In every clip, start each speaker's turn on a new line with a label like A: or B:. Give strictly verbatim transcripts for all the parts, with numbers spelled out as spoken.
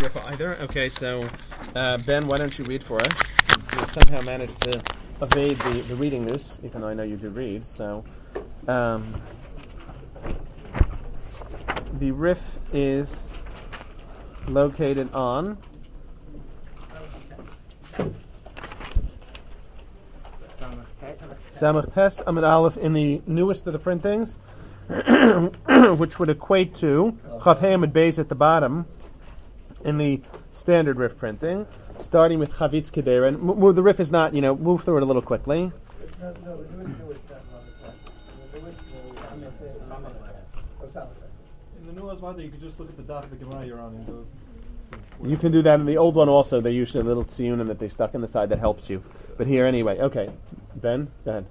A: riff either. Okay, so uh, Ben, why don't you read for us? You somehow managed to evade the, the reading this, even though I know you do read. So um, the riff is located on Samach Tes Amid Aleph in the newest of the printings, which would equate to Chav Hey Amid Beis at the bottom in the standard riff printing, starting with Chavitz Kedera. And move, the riff is not, you know, move through it a little quickly.
B: No, no, the newest newest that's the newest
C: in the new Asmada, you could just look at the dot of the Gemara you're on and go.
A: You can do that in the old one also. They usually a little tziyunim that they stuck in the side that helps you. But here anyway. Okay, Ben, go ahead.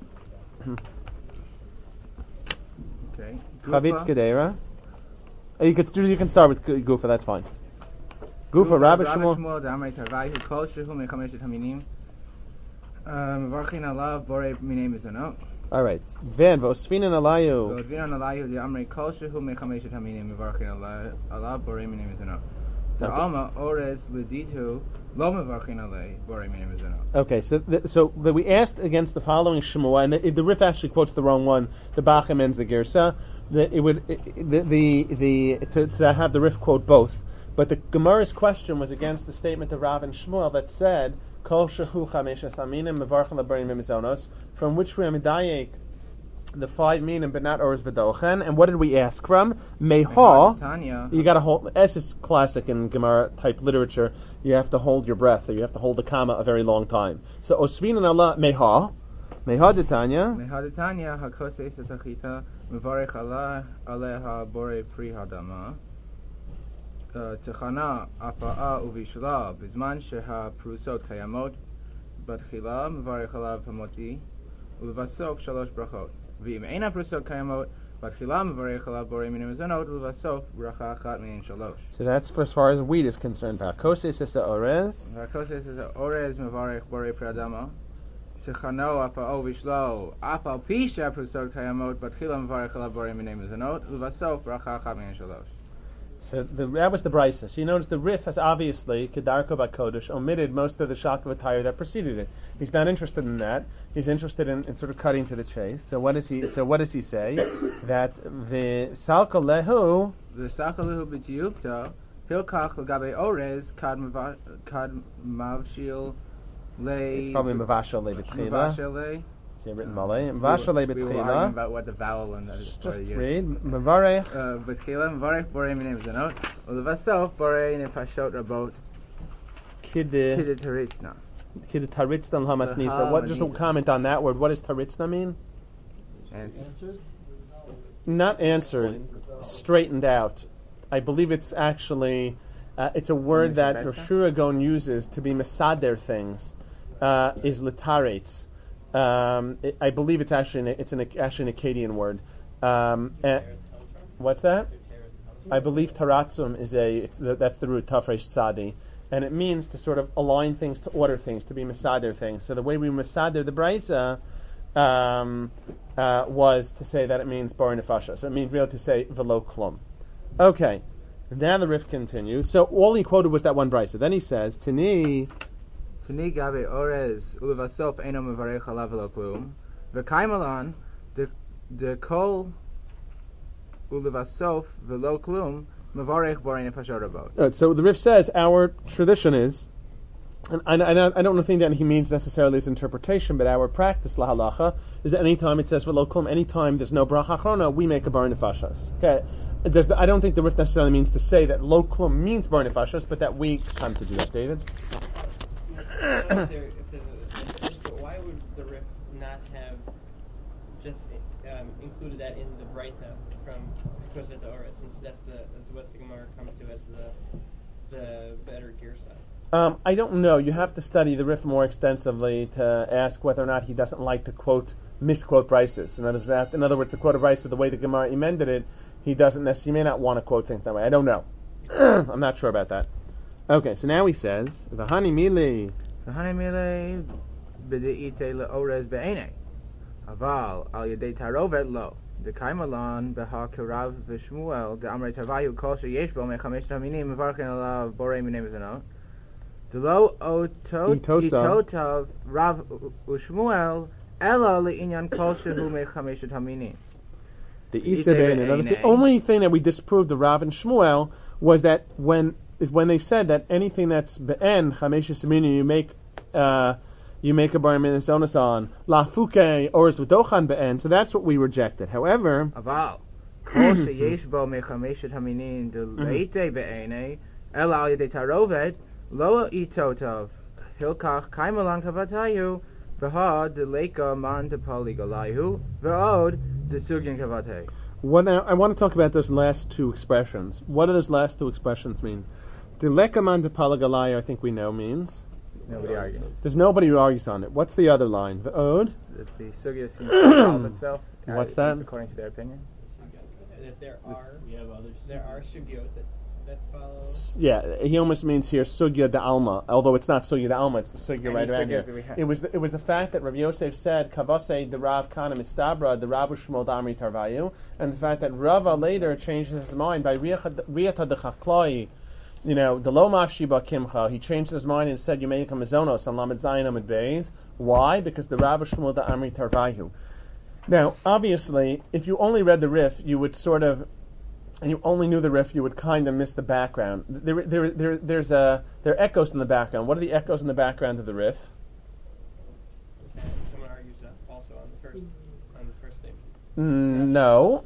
D: Okay.
A: Chavitz Kedera. You could you can start with Gufa. That's fine. Gufa, Rabbi Shmuel.
D: Damrei Tarvai who calls Shehu Mechamesh Haminim. Mevarchin Alav Borei Minei Mizanot.
A: All right. Then Vosfinan Alayu.
D: Vosfinan Alayu Damrei Kol Shehu Mechamesh Haminim Mevarchin Alav Borei Minei Mizanot. Alma Ores Liditu Lo Mevarchin Alei Borei Minei Mizanot.
A: Okay, so the, so the, we asked against the following Shemua, and the, the Rif actually quotes the wrong one. The Bachem ends the Girsa. The, it would it, the the, the to, to have the Rif quote both. But the Gemara's question was against the statement of Rav and Shmuel that said, Kol shehu chameshes aminim mevarchen lebarim mizonos, from which we are medayek the five minim, but not ors v'dochen. And what did we ask from? Meha. You got to hold. S is classic in Gemara type literature. You have to hold your breath, or you have to hold the comma a very long time. So osvin and Allah meha. Meha detanya.
D: Meha detanya hakose setachita mevarech Allah aleha bore pri hadama. Techana afa'a uvishla bizman sheha prusot kayamot batchila mevarech alav hamotzi ulvasof shalosh brachot v'im eina prusot kayamot batchila mevarech alav borei minei mizanot ulvasof bracha achat min shalosh.
A: So that's for as far as wheat is concerned. V'hakoses es orez.
D: V'hakoses es orez mevarech borei pri adama. Techano afa'o vishlo afal pisha prusot kayamot batchila mevarech alav borei minei mizanot ulvasof bracha achat min shalosh.
A: So the, that was the brisa. So you notice the Rif has obviously, Kedarko Bakodesh, omitted most of the Shakav attire that preceded it. He's not interested in that. He's interested in, in sort of cutting to the chase. So what does he? So what does he say? That the Salka Lehu,
D: the Salka Lehu b'tiyufta hilkach legabe orez kad mavshil le.
A: It's probably mavashal le b'tchila.
D: Mavashal le.
A: It's written malay. Mavashal le b'tchila.
D: We were arguing about what the vowel and
A: just, just read mavarech.
D: B'tchila mavarech borei minei mizanot ulevasof borei nefashot rabot
A: kid
D: kid taritzna
A: kid taritzna l'hamasnisa. What? Just a comment on that word. What does taritzna mean?
C: Answered.
A: Not answered. Straightened out. I believe it's actually uh, it's a word that Rosh Gon uses to be mesader things. Uh, is litaretz. Um, it, I believe it's actually an, it's an actually an Akkadian word. Um, uh, what's that? I believe taratzum is a it's the, that's the root tafresh tzadi, and it means to sort of align things, to order things, to be mesader things. So the way we mesader the brisa um, uh, was to say that it means bar nefasha. So it means really to say velo klum. Okay, now the Rif continues. So all he quoted was that one brisa. Then he says, Tini.
D: Tini gabe orez ulevasof eno mevarech alav velo klum v'kaimalan de de kol ulevasof velo klum mevarech borei nefashot rabot.
A: So the Rif says our tradition is, and I, I, I don't think that he means necessarily his interpretation, but our practice la halacha is that anytime it says velo klum, anytime there's no bracha achrona, we make a bar nefashos. Okay, there's the, I don't think the Rif necessarily means to say that lo klum means bar nefashos, but that we come to do that. David.
E: If there, if there's a, but why would the Rif not have just um, included that in the Breita from Koset Ora, since that's the that's what the Gemara comes to as the the better Girsa?
A: Um, I don't know. You have to study the Rif more extensively to ask whether or not he doesn't like to quote misquote Brises. In other words, in other words, to quote a Brisa the way the Gemara amended it, he doesn't necessarily. He may not want to quote things that way. I don't know. I'm not sure about that. Okay, so now he says, V'hani mili.
D: V'hani mili b'de'ite le'orez be'enei. Aval al yedei tarovet lo. the Kaimalan beha kirav v'shmuel the Amrei Tarvayu kol sheyesh bo mechamesh taminim mevarchen alav borei minei mizanot the lo otot itotav rav u'shmuel ela le'inyan kol shehu mechamesh taminim.
A: The Isabein. The only thing that we disproved of Rav and Shmuel was that when is when they said that anything that's be'en chamesh taminim you make uh, you make a bar mitzvah on la fuke or is v'dochan be'en. So that's what we rejected. However,
D: aval kol sheyesh bo mechamesh taminim the leite be'enei ela al yedei tarovet lo itotav hilkach kaimalan kavatayu v'ha de leika man de poligalayhu v'od de sugyan kavatay.
A: What now, I want to talk about those last two expressions. What do those last two expressions mean? De leika man de poligalayhu I think we know means.
D: Nobody argues.
A: There's nobody who argues on it. What's the other line? V'od?
D: That the sugya seems to solve itself.
A: What's
D: uh,
A: that?
D: According to their opinion.
E: That there
D: This-
E: are
C: We have others.
E: there are sugyot that that follow.
A: Yeah, he almost means here sugya de alma, although it's not sugya de alma, it's the sugya
D: Any
A: right around
D: sugyas
A: here.
D: that we have.
A: It was the, it was the fact that Rav Yosef said kavase the Rav Kana mistabra the Rav Shmuel Damri Tarvayu, and the fact that Rava later changed his mind by riyata de chakloi. You know, the lo mafshiba kimcha, he changed his mind and said you make a mazonos on lamed zayin amid beis. Why? Because the Rav Shmuel Damri Tarvayu. Now, obviously, if you only read the Rif, you would sort of and you only knew the riff, you would kind of miss the background. There, there, there, there's a, there are echoes in the background. What are the echoes in the background of the riff?
E: Someone argues that also on the first on the first statement.
A: Mm, no,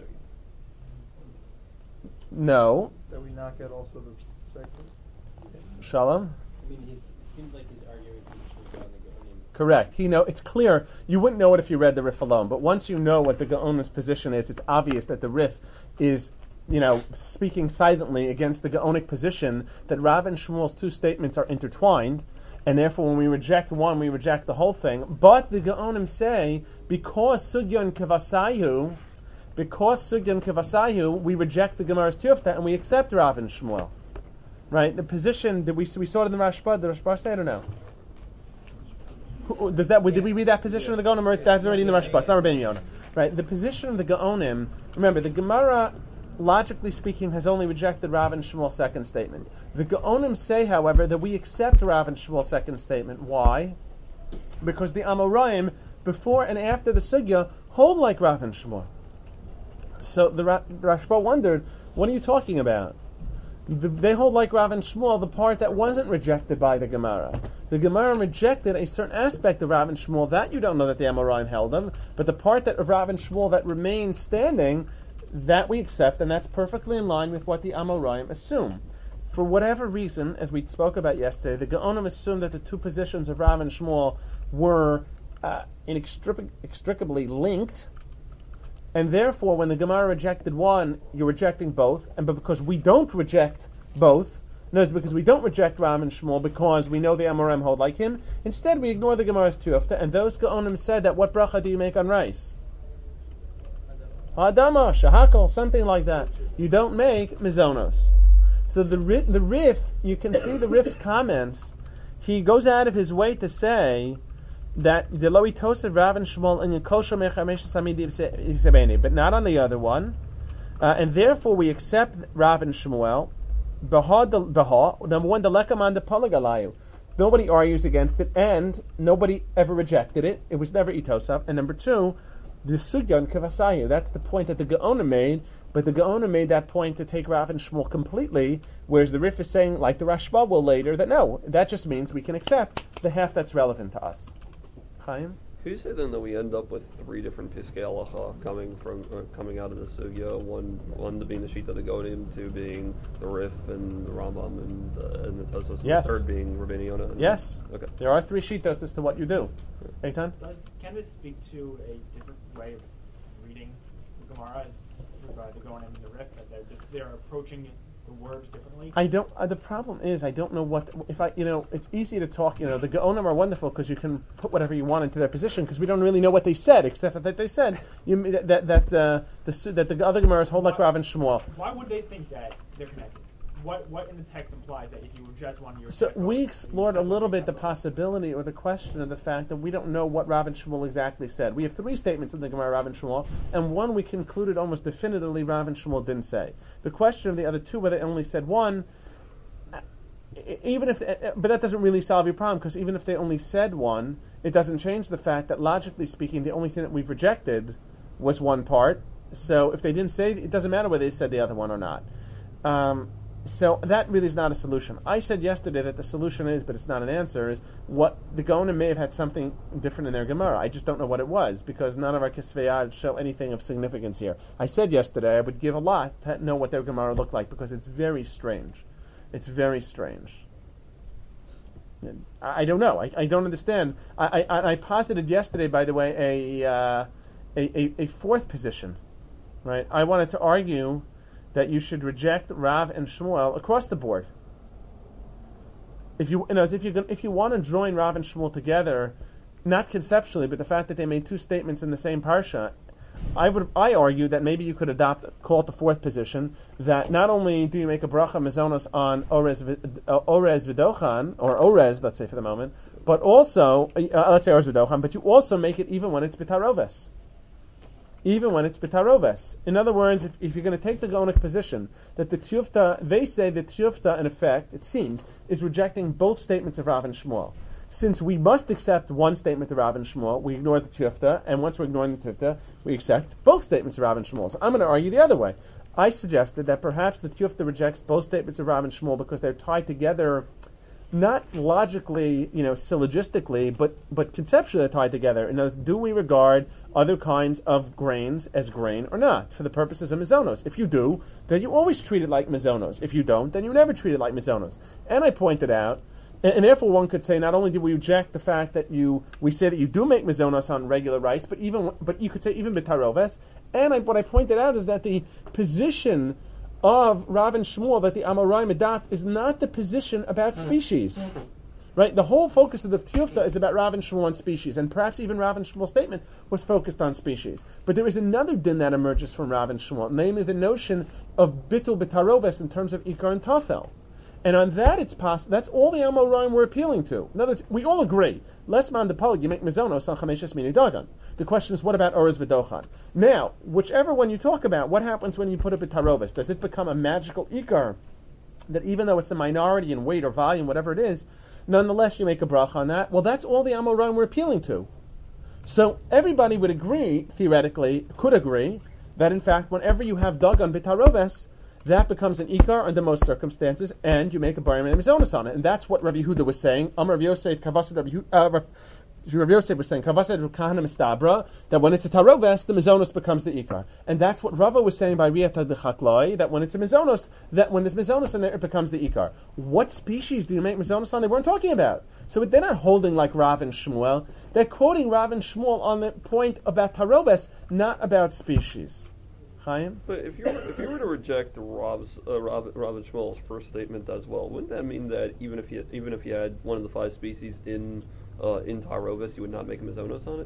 A: no.
C: That we knock out also the second.
A: Shalom.
F: I mean, it seems like he's arguing for the Shulchan Gaonim.
A: Correct. He know it's clear. You wouldn't know it if you read the riff alone. But once you know what the Gaonim's position is, it's obvious that the riff is, you know, speaking silently against the Gaonic position that Rav and Shmuel's two statements are intertwined, and therefore when we reject one, we reject the whole thing. But the Gaonim say, because Sugyan Kavasayu, because Sugyan Kavasayu, we reject the Gemara's Tufta and we accept Rav and Shmuel. Right? The position that we we saw it in the Rashba, the Rashba say, I don't know. Who, does that, did we read that position of the Gaonim? Or that's already in the Rashba. It's not Rabbeinu Yonah. Right? The position of the Gaonim, remember, the Gemara, logically speaking, has only rejected Rav and Shmuel's second statement. The Gaonim say, however, that we accept Rav and Shmuel's second statement. Why? Because the Amoraim, before and after the Sugya, hold like Rav and Shmuel. So the, Ra- the Rashba wondered, what are you talking about? The, they hold like Rav and Shmuel the part that wasn't rejected by the Gemara. The Gemara rejected a certain aspect of Rav and Shmuel that you don't know that the Amoraim held them, but the part that of Rav and Shmuel that remains standing, that we accept, and that's perfectly in line with what the Amoraim assume. For whatever reason, as we spoke about yesterday, the Gaonim assumed that the two positions of Rav and Shmuel were uh, inextricably linked, and therefore when the Gemara rejected one, you're rejecting both, and but because we don't reject both, no, it's because we don't reject Rav and Shmuel because we know the Amoraim hold like him, instead we ignore the Gemara's Tufta, and those Gaonim said that what bracha do you make on rice? Adama, shahakal, something like that. You don't make mizonos. So the the Rif, you can see the Rif's comments. He goes out of his way to say that the Loi Tosef Rav and Shmuel and Yekosha Mechamesh Samidi Isabeni, but not on the other one. Uh, and therefore we accept Rav and Shmuel. Baha, baha. Number one, the lekaman the palagalayu. Nobody argues against it, and nobody ever rejected it. It was never itosaf. And number two, the sugyan kavasayu. That's the point that the Gaona made, but the Gaona made that point to take Rav and Shmuel completely, whereas the Rif is saying, like the Rashba will later, that no, that just means we can accept the half that's relevant to us. Chaim?
G: Could you say then that we end up with three different Piskei Halacha coming from uh, coming out of the sugya? One, one to being the Shita the Gonim, two being the Rif and the Rambam and, uh, and the Tosfos,
A: Yes.
G: and the third being Rabbeinu Yonah. and-
A: Yes.
G: Okay.
A: There are three shitos as to what you do. Eitan?
B: Does, can this speak to a different way of reading the Gemara as by the Gaonim and the Rif, that they're just they're approaching the words differently?
A: I don't. Uh, the problem is, I don't know what. If I, you know, it's easy to talk. You know, the Gaonim are wonderful because you can put whatever you want into their position because we don't really know what they said, except that they said you, that that uh, the that the other Gemaras hold like Rav and Shmuel.
B: Why would they think that they're connected? what what in the text implies that if you reject one, you
A: So
B: reject
A: we
B: both?
A: explored a little bit the possibility or the question of the fact that we don't know what Rav and Shmuel exactly said. We have three statements in the Gemara, Rav and Shmuel, and one we concluded almost definitively Rav and Shmuel didn't say. The question of the other two, whether they only said one, even if, but that doesn't really solve your problem, because even if they only said one, it doesn't change the fact that logically speaking, the only thing that we've rejected was one part. So if they didn't say, it doesn't matter whether they said the other one or not. Um, so that really is not a solution. I said yesterday that the solution is, but it's not an answer, is what the Gaonim may have had something different in their Gemara. I just don't know what it was, because none of our Kisveyad show anything of significance here. I said yesterday I would give a lot to know what their Gemara looked like, because it's very strange. It's very strange. I, I don't know. I, I don't understand. I, I, I posited yesterday, by the way, a, uh, a, a a fourth position. Right? I wanted to argue that you should reject Rav and Shmuel across the board. If you, you know, if you if you want to join Rav and Shmuel together, not conceptually, but the fact that they made two statements in the same parsha, I would I argue that maybe you could adopt, call it the fourth position, that not only do you make a bracha mezonos on Orez uh, Orez V'dochan, or Orez, let's say for the moment, but also, uh, let's say Orez V'dochan, but you also make it even when it's B'taroves. Even when it's B'taroves. In other words, if, if you're going to take the Gaonic position, that the Tiyufta, they say that Tiyufta, in effect, it seems, is rejecting both statements of Rav and Shmuel. Since we must accept one statement of Rav and Shmuel, we ignore the Tiyufta, and once we're ignoring the Tiyufta, we accept both statements of Rav and Shmuel. So I'm going to argue the other way. I suggested that perhaps the Tiyufta rejects both statements of Rav and Shmuel because they're tied together, not logically, you know, syllogistically, but but conceptually they're tied together. In other words, do we regard other kinds of grains as grain or not for the purposes of mizonos? If you do, then you always treat it like mizonos. If you don't, then you never treat it like mizonos. And I pointed out, and, and therefore one could say, not only do we reject the fact that you, we say that you do make mizonos on regular rice, but even, but you could say even b'taroves. And I, what I pointed out is that the position of Rav and Shmuel that the Amoraim adopt is not the position about species. Right? The whole focus of the Tiyufta is about Rav and Shmuel on species, and perhaps even Rav and Shmuel's statement was focused on species. But there is another din that emerges from Rav and Shmuel, namely the notion of bitul b'taroves in terms of Ikar and Tafel. And on that it's possible, that's all the Amoraim were appealing to. In other words, we all agree, less man de palig, you make mizonos on chameshes mini dagan. The question is, what about Orez V'dochan? Now, whichever one you talk about, what happens when you put it b'taroves? Does it become a magical Ikar that even though it's a minority in weight or volume, whatever it is, nonetheless you make a bracha on that? Well, that's all the Amoraim were appealing to. So everybody would agree, theoretically, could agree, that in fact whenever you have dagan b'taroves, that becomes an ikar under most circumstances, and you make a barim and a mizonos on it. And that's what Rabbi Yehuda was saying. Amar Rabbi Yosef, Kavasad Rabbi Yehuda, Rabbi Yosef was saying, Kavasad Rabbi Kahana Mistabra, that when it's a taroves, the mizonos becomes the ikar. And that's what Rava was saying by Riyata de Chaklai, that when it's a mizonos, that when there's mizonos in there, it becomes the ikar. What species do you make mizonos on? They weren't talking about. So they're not holding like Rav and Shmuel. They're quoting Rav and Shmuel on the point about taroves, not about species. Chaim?
G: But if you were, if you were to reject Rav's, uh, Rav, Rav and Shmuel's first statement as well, wouldn't that mean that even if you even if you had one of the five species in uh, in Tarovis, you would not make a mizonos on it?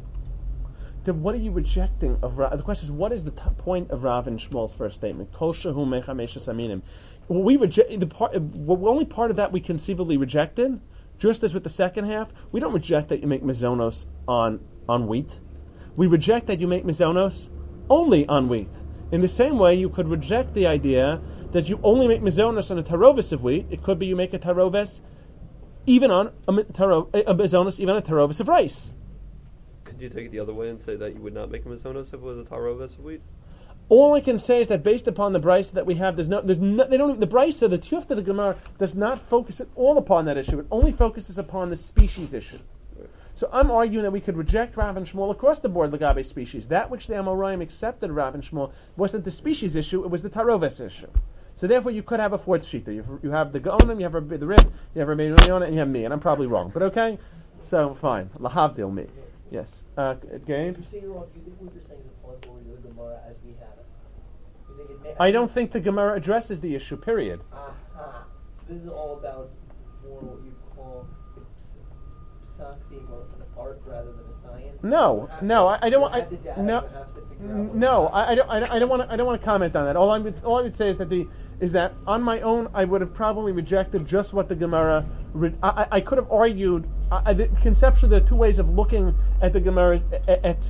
A: Then what are you rejecting of Rav? The question is, what is the t- point of Rav and Shmuel's first statement? Kol shehu mechameshes aminim. Well, we reject the part. Well, only part of that we conceivably rejected. Just as with the second half, we don't reject that you make mizonos on on wheat. We reject that you make mizonos only on wheat. In the same way, you could reject the idea that you only make mizonos on a tarovis of wheat. It could be you make a tarovis even on a, taro, a mizonos even on a tarovis of rice.
G: Could you take it the other way and say that you would not make a mizonos if it was a tarovis of wheat?
A: All I can say is that based upon the brisa that we have, there's no, there's no, they don't. The brisa, the tiyufta of the Gemara, does not focus at all upon that issue. It only focuses upon the species issue. So I'm arguing that we could reject Rav and Shmuel across the board, Lagabe species. That which the Amoraim accepted Rav and Shmuel wasn't the species issue, it was the Taroves issue. So therefore you could have a fourth shita. You, you have the Gaonim, you have the Rif, you have Rabbi Yonah, and you have me. And I'm probably wrong, but okay? So fine. Lahavdil me. Yes. Uh, Gabe?
H: You're saying wrong. Do you think what you're saying is a plausible reading of the Gemara as we have it? You think it may,
A: I don't think the Gemara addresses the issue, period.
H: Aha. Uh-huh. So this is all about more what you call it's psak being more an art rather than a science?
A: No, no, I, I don't want.
H: You have the data,
A: No,
H: you have to figure out what
A: no,
H: it's
A: I, I don't. I don't- I don't want to. I don't want to comment on that. All I would, all I would say is that the is that on my own, I would have probably rejected just what the Gemara. Re, I, I- I could have argued. I, I, the, conceptually, there are two ways of looking at the Gemara. At, at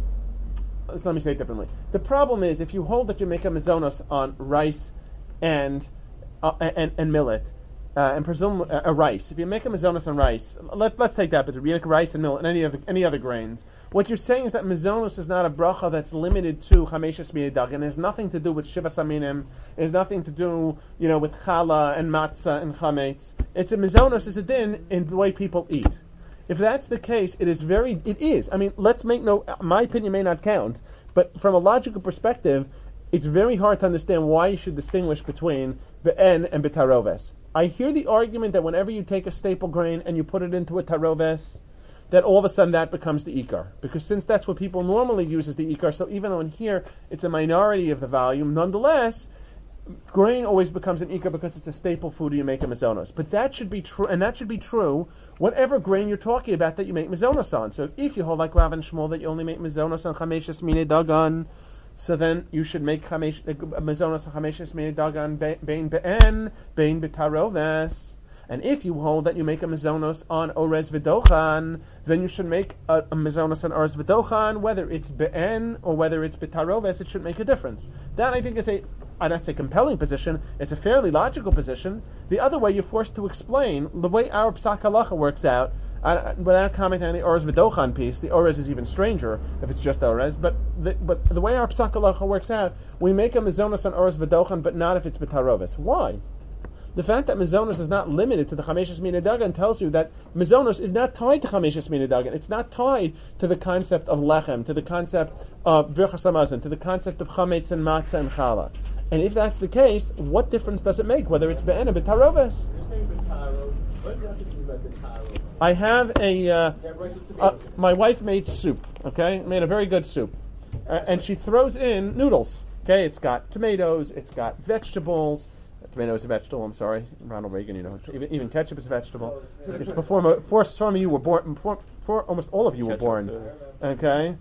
A: so let me say it differently. The problem is if you hold that you make a mizonos on rice and uh, and and millet. Uh, and presume uh, a rice. If you make a mizonos on rice, let, let's take that, but you make rice and millet and any other any other grains. What you're saying is that mizonos is not a bracha that's limited to chameshes miyadag, and has nothing to do with shiva saminim. It has nothing to do, you know, with challah and matzah and chametz. It's a mizonos is a din in the way people eat. If that's the case, it is very. It is. I mean, let's make no. My opinion may not count, but from a logical perspective, it's very hard to understand why you should distinguish between be'en and betaroves. I hear the argument that whenever you take a staple grain and you put it into a taroves, that all of a sudden that becomes the ikar. Because since that's what people normally use as the ikar, so even though in here it's a minority of the volume, nonetheless, grain always becomes an ikar because it's a staple food and you make a mizonos. But that should be true, and that should be true whatever grain you're talking about that you make mizonos on. So if you hold like Rav and Shmuel that you only make mizonos on chameshes mine dagan, so then you should make chamesh, mizonos chameshes mine dagan bein be'en bein betaroves. And if you hold that you make a mizonos on orez v'dochan, then you should make a, a mizonos on orez v'dochan, whether it's be'en or whether it's betaroves. It should make a difference. That I think is a, I'd not say compelling position. It's a fairly logical position. The other way, you're forced to explain the way our psak halacha works out. Uh, without commenting on the orez v'dochan piece, the orez is even stranger if it's just orez. But the, but the way our psak halacha works out, we make a mizonos on orez v'dochan, but not if it's betaroves. Why? The fact that mizonos is not limited to the chameshes mina dagan tells you that mizonos is not tied to chameshes mina dagan. It's not tied to the concept of lechem, to the concept of birchas hamazon, to the concept of chametz and matzah and challah. And if that's the case, what difference does it make whether it's be'en or betaroves?
H: You're saying betaro. What does that have to do with betaro?
A: I have a. Uh, uh, my wife made soup. Okay, made a very good soup, uh, and she throws in noodles. Okay, it's got tomatoes, it's got vegetables. Tomato is a vegetable. I'm sorry, Ronald Reagan. You know, even, even ketchup is a vegetable. It's before mo- before some of you were born. Before, before almost all of you were born. Okay,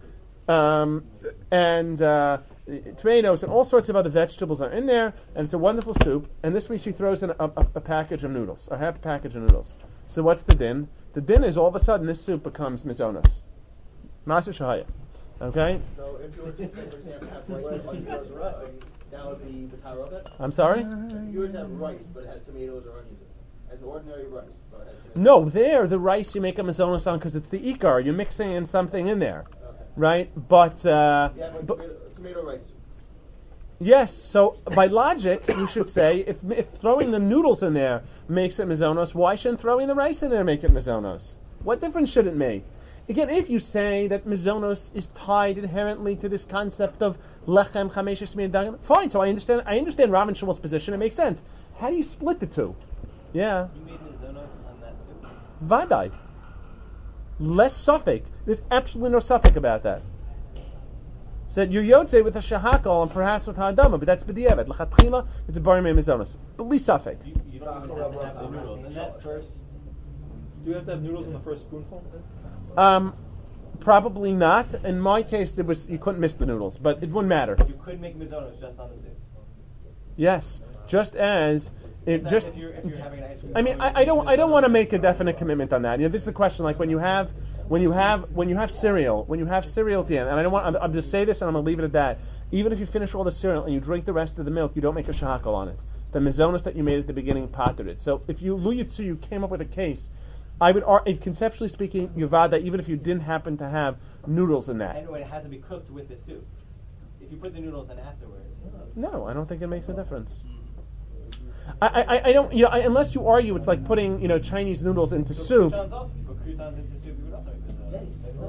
A: um, and uh, tomatoes and all sorts of other vegetables are in there, and it's a wonderful soup. And this week she throws in a, a, a package of noodles, a half a package of noodles. So what's the din? The din is all of a sudden this soup becomes mizonos. Maser shahaya. Okay.
H: So if you were to, for example, have rice with tomatoes or onions, that would be betarovet?
A: I'm sorry?
H: If you were to have rice, but it has tomatoes or onions in it, as an ordinary rice, but it has tomatoes.
A: No, there the rice you make a mizonos on because it's the ikar. You're mixing in something in there,
H: Okay.
A: right? But, uh,
H: Yeah, but,
A: but
H: tomato, tomato rice.
A: yes. So by logic, you should say if if throwing the noodles in there makes it mizonos, why shouldn't throwing the rice in there make it mizonos? What difference should it make? Again, if you say that mizonos is tied inherently to this concept of lechem chameshes min dagan, fine. So I understand. I understand Rav and Shmuel's position. It makes sense. How do you split the two? Yeah,
F: You made mizonos on that soup.
A: vadai. Less suffix. There's absolutely no suffix about that. Said you're yotze with a shahakol and perhaps with ha'adama, but that's b'diavad. L'chatchila, it's a barim mizonos. But least suffix.
F: You, you don't even have to have the noodles. And that first,
C: Do you have to have noodles in the first spoonful?
A: Um, probably not. In my case, it was you couldn't miss the noodles, but it wouldn't matter.
F: you could make mizonos just on the soup.
A: Yes, just as it
F: It's not
A: just.
F: if you're, if you're having an ice cream
A: I mean, I, I don't. I don't want to make a definite commitment on that. You know, this is the question. Like when you have, when you have, when you have cereal, when you have cereal at the end, and I don't want. I'm, I'm just say this, and I'm gonna leave it at that. Even if you finish all the cereal and you drink the rest of the milk, you don't make a shahakal on it. The mizonos that you made at the beginning pottered it. So if you luyitzu, you came up with a case. I would, ar- conceptually speaking, yuvada, even if you didn't happen to have noodles in that.
F: And it has to be cooked with the soup. If you put the noodles in afterwards.
A: No, I don't think it makes a difference. I, I, I don't, you know, I, unless you argue it's like putting, you know, Chinese noodles into
F: So
A: soup.
F: croutons also, if you put croutons into soup, you would also make mizonos.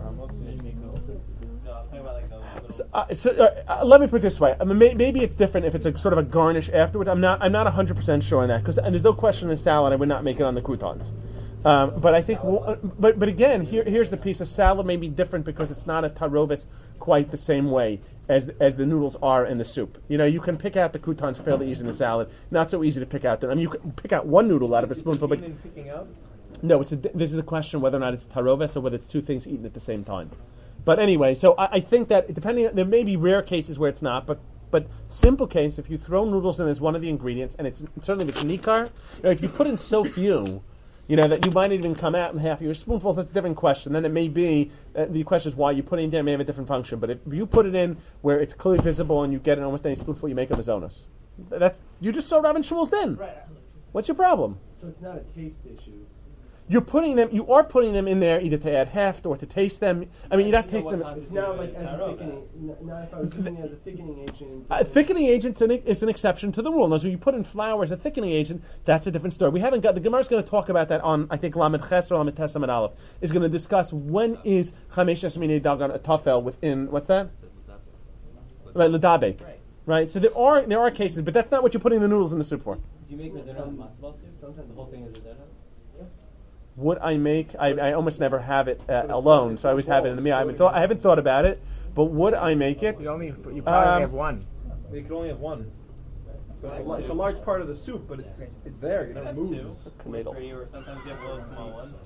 F: No, I'm talking about like the little...
A: So, uh, so, uh, uh, let me put it this way. I mean, may, maybe it's different if it's a sort of a garnish afterwards. I'm not, I'm not one hundred percent sure on that because there's no question in salad I would not make it on the croutons. Um, but I think, but but again, here here's the piece. A salad may be different because it's not a tarovis quite the same way as as the noodles are in the soup. You know, you can pick out the croutons fairly easy in the salad. Not so easy to pick out them. I mean, you can pick out one noodle out of a spoonful, but
C: picking out?
A: No, it's a, this is a question whether or not it's taroves or whether it's two things eaten at the same time. But anyway, so I, I think that depending, there may be rare cases where it's not, but but simple case, if you throw noodles in as one of the ingredients, and it's certainly the nikar, or if you put in so few, you know, that you might even come out in half of your spoonfuls, that's a different question. Then it may be, uh, the question is why you put it in there, it may have a different function. But if you put it in where it's clearly visible and you get it in almost any spoonful, you make a mazonos. That's, you just saw Rabban Shmuel's din.
H: Right.
A: What's your problem?
I: So it's not a taste issue.
A: You're putting them, you are putting them in there either to add heft or to taste them. I mean, you're not tasting them.
I: It's not like as a thickening. n- Not if I was using it as a thickening agent.
A: A thickening agent is an exception to the rule. Now, so you put in flour as a thickening agent, that's a different story. We haven't got, the Gemara is going to talk about that on, I think, Lamed Ches or Lamed Tes Lamed Aleph, is going to discuss when is Chamesh Esmini Dagan a tafel within, what's that? Right, Ledabek.
E: Right.
A: Right, so there are there are cases, but that's not what you're putting the noodles in the soup for.
F: Do you make mezuzah out of matzo ball soup? Sometimes the whole thing is mezuzah.
A: Would I make? I, I almost never have it uh, alone, so I always have it in the meal. I haven't thought I haven't thought about it, but would I make it?
D: You only you probably
A: Um,
D: have one.
C: You can only have one. So it's, a, li- it's a large part of the soup, but it's it's, it's there. You know, it moves.
G: Tomato.
F: For you, or sometimes you have little small ones.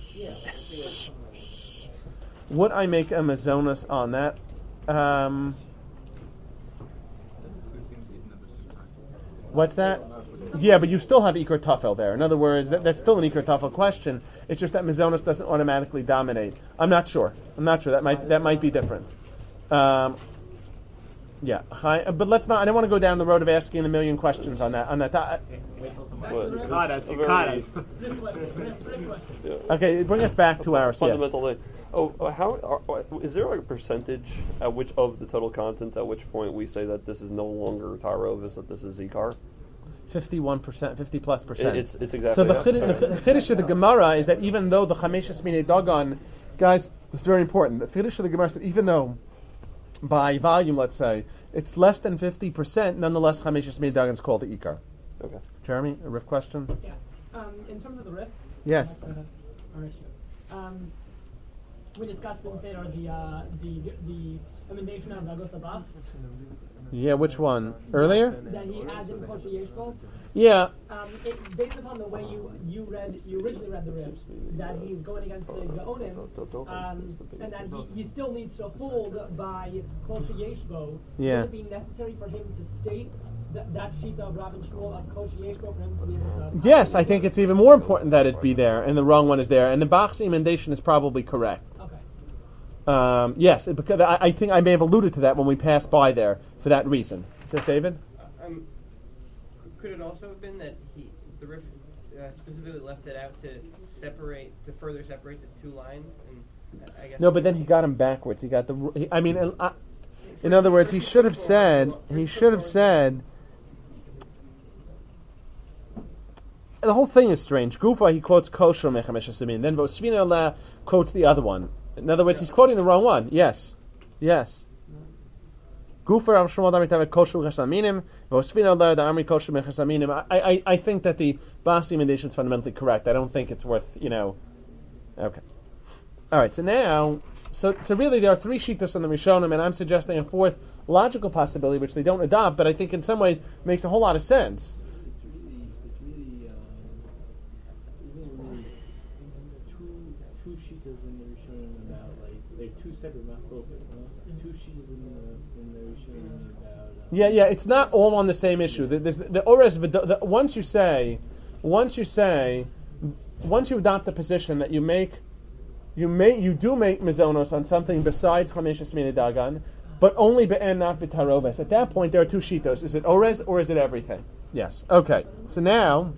A: Would I make a mazonas on that? Um, what's that? Yeah, but you still have Iker Tafel there. In other words, that, that's still an Iker Tafel question. It's just that mazonas doesn't automatically dominate. I'm not sure. I'm not sure. That might that might be different. Um, yeah, Hi, but let's not. I don't want to go down the road of asking a million questions on that. On that. Uh,
F: Wait till
G: But
F: tomorrow.
G: it's
D: caught us,
G: a
D: you
G: very
D: caught us.
G: yeah.
A: okay, bring us back to our yes.
G: fundamental thing. Oh, uh, how are, is there like a percentage at which of the total content at which point we say that this is no longer tarovis, that this is ikar?
A: Fifty-one percent, fifty plus percent.
G: It- it's it's exactly
A: So the
G: that.
A: chid- the chiddush of the Gemara is that even though the chamesh esmini dagan, guys, this is very important. The chiddush of the Gemara is that even though by volume, let's say, it's less than fifty percent, nonetheless chamesh esmini dagan is called the ikar.
G: Okay.
A: Jeremy, a riff question?
J: Yeah. Um, in terms of the riff.
A: Yes.
J: Uh, or issue. Um, we discussed in Seder the uh, the the emendation of Dagos Abaf
A: Yeah, which one? Earlier?
J: that he adds in Kosher Yeshbo.
A: Yeah.
J: Um, it, based upon the way you, you read, you originally read the riff, that he's going against the Gaonim, um, and that he, he still needs to hold by Kosher Yeshbo.
A: Yeah.
J: Would it be necessary for him to state that, that sheet of Rabban Shmuel of Kosher Yeshbo for him to be able to?
A: Yes, I think it's even more important that it be there, and the wrong one is there, and the Bach's emendation is probably correct.
J: Okay.
A: Um, yes, it- because I, I think I may have alluded to that when we passed by there for that reason. Says David?
E: Um, could it also have been that he, the Rif uh, specifically left it out to separate, to further separate the two lines? And uh, I guess
A: No, but then he got him backwards. He got the. He, I mean, uh, in other words, he should have said. He should have said. The whole thing is strange. Gufa, he quotes kosher mechamesh asamin. Then Vosvina La quotes the other one. In other words, he's quoting the wrong one. Yes, yes. Gufa Rav Shmuel Damar Tavet kosher mechasaminim. Vosvina La the Amri kosher mechasaminim. I I I think that the Bach's emendation is fundamentally correct. I don't think it's worth you know. Okay. All right. So now. So, so really, there are three shittas on the Rishonim, and I'm suggesting a fourth logical possibility, which they don't adopt, but I think in some ways makes a whole lot of sense.
I: It's really, it's really, um, isn't it really two two shitas in the Rishonim about like they're two separate machlokas, huh? Two shitas in the in the Rishonim about. Uh,
A: Yeah, yeah, it's not all on the same issue. The, the, the ores, the, the, once you say, once you say, once you adopt the position that you make. You may, you do make mizonos on something besides chamesh esmini dagan, but only be'en, not b'taroves. At that point, there are two shitos. Is it ores or is it everything? Yes. Okay. So now,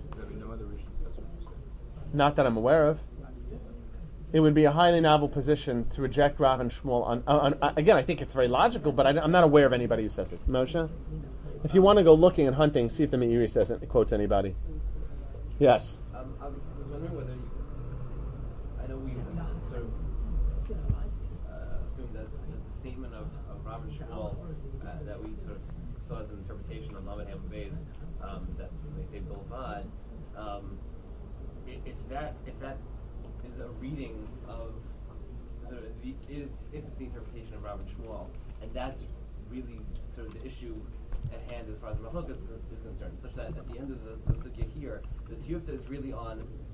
A: not that I'm aware of, it would be a highly novel position to reject Rav and Shmuel. On, on, on again, I think it's very logical, but I, I'm not aware of anybody who says it. Moshe, if you want to go looking and hunting, see if the Meiri says it, it quotes anybody. Yes.
F: Um, I was wondering whether you, I know we sort of uh, assumed that, that the statement of, of Rav and Shmuel uh, that we sort of saw as an interpretation of Lamed Ham Beis, um, that they say Bilvad, um, i- if that if that is a reading of sort of the, is if it's the interpretation of Rav and Shmuel, and that's really sort of the issue at hand as far as Mahlok is, is concerned, such that at the end of the, the sugya here, the tiyufta is really on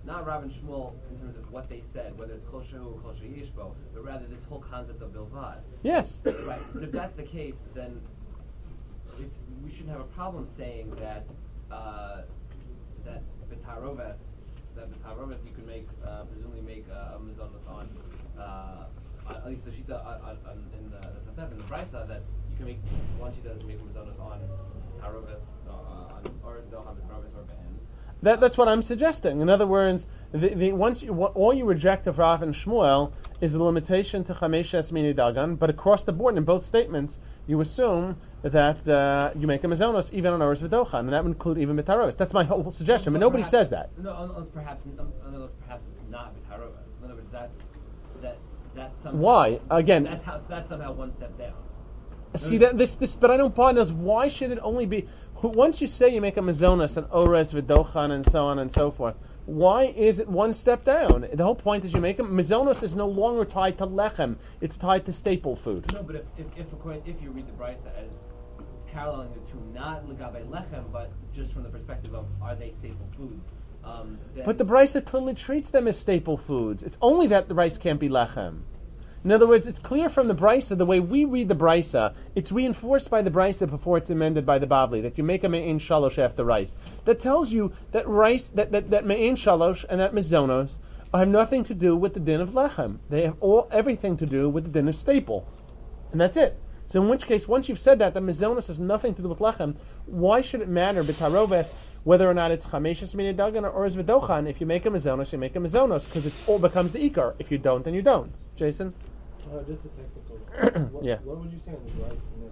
F: not Rav and Shmuel in terms of what they said, whether it's Kol Shehu or Kol Sheyishbo, but rather this whole concept of Bilvad.
A: Yes.
F: Right. But if that's the case, then it's, we shouldn't have a problem saying that uh, that B'taroves, that B'taroves you can make, uh, presumably make uh, a mizonos on, uh, on, at least the Shita on, on, on, in the Tosef, in the Brisa, that you can make, one Shita doesn't make mizonos on Taroves, uh, on, or Dohan B'taroves or Be'en.
A: That, that's what I'm suggesting. In other words, the, the, once you, all you reject of Rav and Shmuel is the limitation to Chameshes Mini Dagan, but across the board in both statements, you assume that uh, you make a Mazonos even on Oros V'Dochan, and that would include even B'taroves. That's my whole suggestion, but nobody
F: perhaps,
A: says that.
F: No, unless perhaps, unless perhaps it's not B'taroves. In other words, that's that that's somehow.
A: Why? Again,
F: that's how that's somehow one step down.
A: See that this this, but I don't buy this. Why should it only be? Once you say you make a mazonas and ores v'dochan and so on and so forth, why is it one step down? The whole point is you make a mazonas is no longer tied to lechem; it's tied to staple food.
F: No, but if if if, if you read the brisa as paralleling the two, not legabe lechem, but just from the perspective of are they staple foods? Um, then
A: but the brisa clearly treats them as staple foods. It's only that the rice can't be lechem. In other words, it's clear from the Brisa, the way we read the Brisa, it's reinforced by the Brisa before it's amended by the Bavli, that you make a Me'in Shalosh after rice. That tells you that rice, that, that, that Me'in Shalosh and that Mizonos have nothing to do with the din of Lechem. They have all everything to do with the din of staple. And that's it. So in which case, once you've said that, the Mizonos has nothing to do with Lechem, why should it matter, B'taroves, whether or not it's Chameshes Mini Dagan or Oros V'Dochan? If you make a Mizonos, you make a Mizonos, because it all becomes the Ikar. If you don't, then you don't. Jason?
C: Uh, just a technical. what,
A: yeah.
C: What would you say on the rice milk?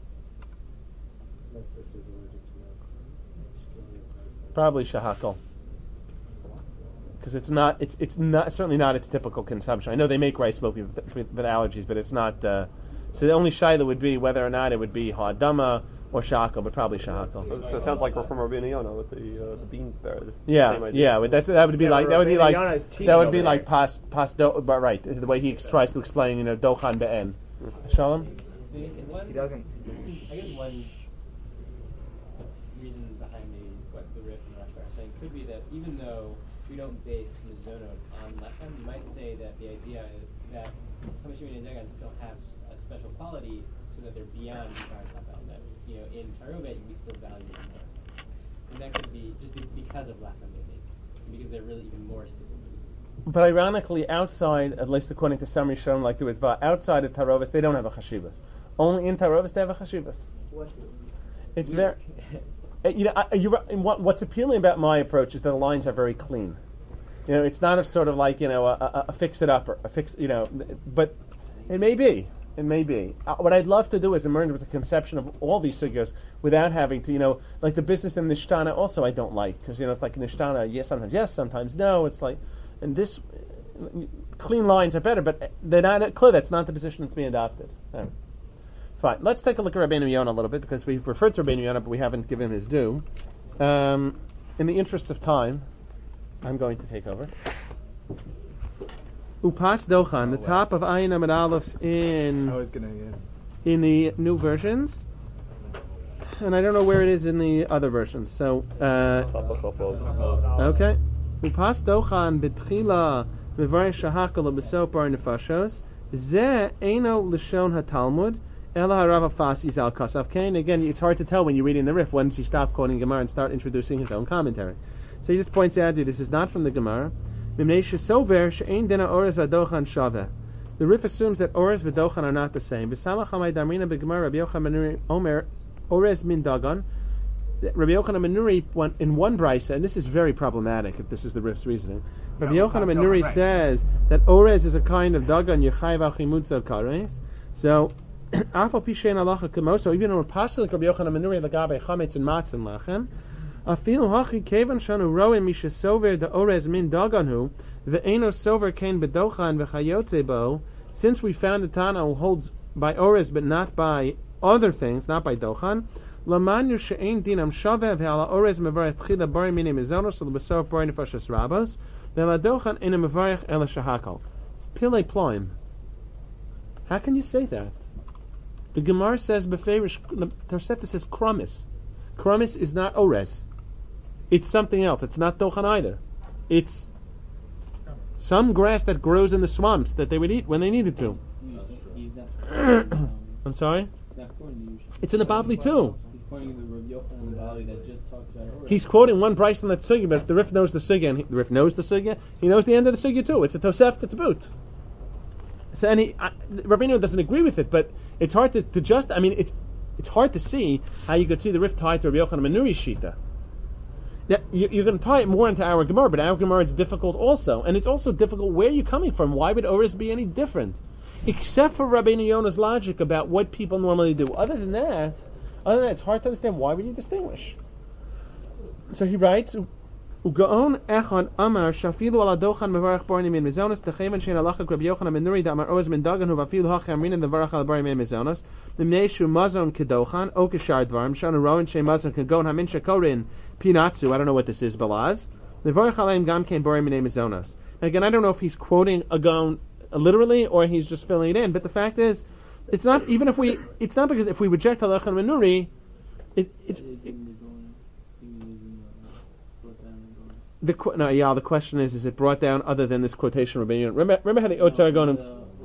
C: My sister's allergic to milk.
A: Probably shahakal. Because it's not, it's it's not certainly not its typical consumption. I know they make rice milk with, with, with allergies, but it's not. Uh, so the only shaila would be whether or not it would be ha'adama or shahakal, but probably shahakal.
G: So it sounds like we're from Rabbi Yonah with the uh, the bean bread.
A: Yeah, yeah, but that's that would be
D: yeah,
A: like that would be like that would be
D: there.
A: like pas pas do, but right the way he tries to explain, you know, dochan be'en. Shalom.
E: He
D: doesn't.
E: I guess one reason behind the what the Rif and Rashi are saying could be that even though we don't base mizonot on lechem, you might say that the idea is that Chameshim and Dagan still have a special quality so that they're beyond Yikar Tapel. That, you know, in Taruvet we still value them more. And that could be just be because of lechem, maybe, because they're really even more stable foods.
A: But ironically, outside, at least according to some Rishonim like the Ritva, outside of Tarovis, they don't have a chashivas. Only in Tarovis they have a chashivas. It's very. You know, I, you're, what, what's appealing about my approach is that the lines are very clean. You know, it's not a sort of like, you know, a, a, a fix it up or a fix, you know, but it may be. It may be. Uh, what I'd love to do is emerge with a conception of all these sugyos without having to, you know, like the business in Nishtana also I don't like, because, you know, it's like Nishtana, yes, sometimes yes, sometimes no. It's like, and this, clean lines are better, but they're not clear. That's not the position that's being adopted. All right. Fine. Let's take a look at Rabbeinu Yonah a little bit, because we've referred to Rabbeinu Yonah, but we haven't given his due. Um, in the interest of time, I'm going to take over. Upas Dochan, the top of Ayin Amid Aleph in
D: I was gonna, yeah.
A: in the new versions, and I don't know where it is in the other versions. So, uh, okay. Upas Dochan betchila mevarei shahakal b'sopar nefashos ze eino lishon haTalmud ela harav Afasi zal kasav kain. Again, it's hard to tell when you're reading the Rif when does he stop quoting Gemara and start introducing his own commentary. So he just points out that this is not from the Gemara. The Rif assumes that Ores v'Dochan are not the same. Rabbi Yochanan Menuri went in one brisa, and this is very problematic if this is the Rif's reasoning. Rabbi Yochanan Menuri says that Ores is a kind of dagan yechayv achimutza kares. So, afal pishein alacha kamoso, even though pasuk Rabbi Yochanan Menuri lagabe chametz and matz and lachem. Afilu hachi kevan shanu roem misha sover the Ores min daganhu ve'eno sover kain bedochan v'chayotze bo. Since we found a Tana who holds by Ores but not by other things, not by dochan. Lamanu she'ein dinam shaveh ve'ala Ores mevarech tchila bari mini mizonos l'basor bari nefashos rabos ve'ala dochan ena mevarech ela shahakal. It's pilei ploim. How can you say that? The Gemara says beferish. The Tosefta says kramis. Kramis is not Ores. It's something else. It's not Dochan either. It's Some grass that grows in the swamps that they would eat when they needed to. I'm sorry? It's in the Bavli too.
I: He's pointing to the Rav Yochanan and Bali that just talks about it.
A: He's quoting one Bryce in that sugya, but if the Rif knows the sugya and he, the Rif knows the sugya, he knows the end of the sugya too. It's a Tosefta to boot. So, and he, I, Rabbeinu doesn't agree with it, but it's hard to, to just. I mean, it's it's hard to see how you could see the Rif tied to Rabbi Yochanan ben Nuri's shita. Now, you, you're going to tie it more into our Gemara, but our Gemara it's difficult also, and it's also difficult. Where are you coming from? Why would Orez be any different? Except for Rabbeinu Yonah's logic about what people normally do. Other than that, other than that, it's hard to understand why would you distinguish. So he writes, "Ugaon echad amar shafilu ala dochan mevarach barni min mizonos techevan shein alachak Rabbi Yochanan ben Nuri damar Orez ben Dagan hu vafilu hachamrin and the varach al barni min mizonos l'mneishu mazon kedochan o keshar dvarim shanu roin shein mazon kegon hamin shekorin pinatzu." I don't know what this is, balaz. The varach aleim gam kein barni min mizonos. Again, I don't know if he's quoting Agon literally or he's just filling it in, but the fact is, it's not even if we. It's not because if we reject Halachan ben Nuri, it, it's. It, The no, yeah. The question is: is it brought down other than this quotation of Rabbeinu? Remember, remember how the Otzar Agonim.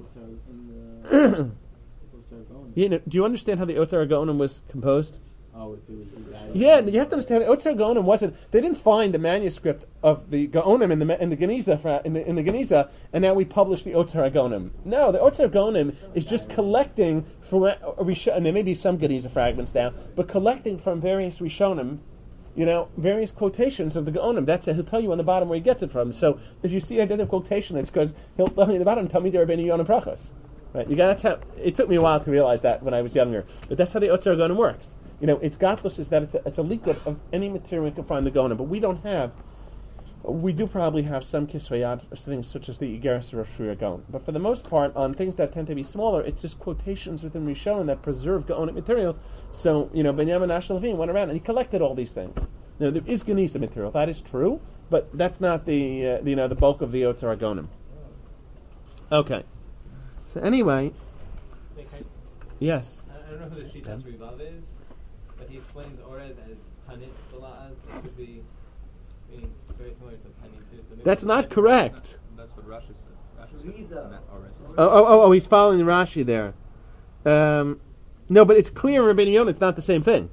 A: You know, do you understand how the Otzar Agonim was composed?
I: Oh, it was
A: yeah, you have to understand the Otzar Gaonim wasn't. They didn't find the manuscript of the Gaonim in the in the Geniza in the in the Geniza, and now we publish the Otzar Gaonim. No, the Otzar Gaonim is just collecting from, and there may be some Geniza fragments now, but collecting from various Rishonim. You know, various quotations of the Gaonim. That's it. He'll tell you on the bottom where he gets it from. So if you see identical quotation, it's because he'll tell you at the bottom, tell me the Rabbeinu Yonah Brachos. Right? You got that's how. It took me a while to realize that when I was younger, but that's how the Otzar Gaonim works. You know, it's Gatlus is that it's a, it's a liquid of any material we can find in the Gaonim, but we don't have. We do probably have some kisvayad things such as the Igeris or Shriya Gaon, but for the most part, on things that tend to be smaller, it's just quotations within Rishonim that preserve Gaonic materials. So, you know, Benjamin Ash Levine went around and he collected all these things. Now, there is Genisa material, that is true, but that's not the, uh, the you know the bulk of the Otzar Gaonim. Okay. So anyway,
F: Wait,
A: s- yes.
F: I don't know who the Shitas Rivav is, but he explains Orez as Panitz Bala'az. It could be meaning very similar to Panitz. So
A: That's not correct.
K: That's what Rashi said. Rashi said Orez.
A: Oh, oh, oh, oh, he's following Rashi there. Um, no, but it's clear in Rabbeinu Yonah it's not the same thing.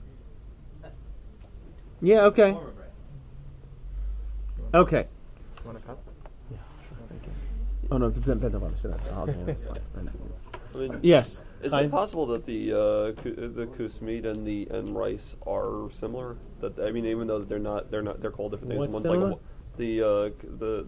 A: Yeah, okay. Okay.
D: Want a cup?
A: Yeah, sure. Thank you. Oh no, Ben Ben don't sit down. I'll do it.
G: I mean,
A: Yes.
G: Is
A: I-
G: it possible that the uh, ku- the kusmeat and the and rice are similar? That I mean, even though they're not, they're not, they're called different things.
A: What's
G: One's
A: similar?
G: like a, the uh, the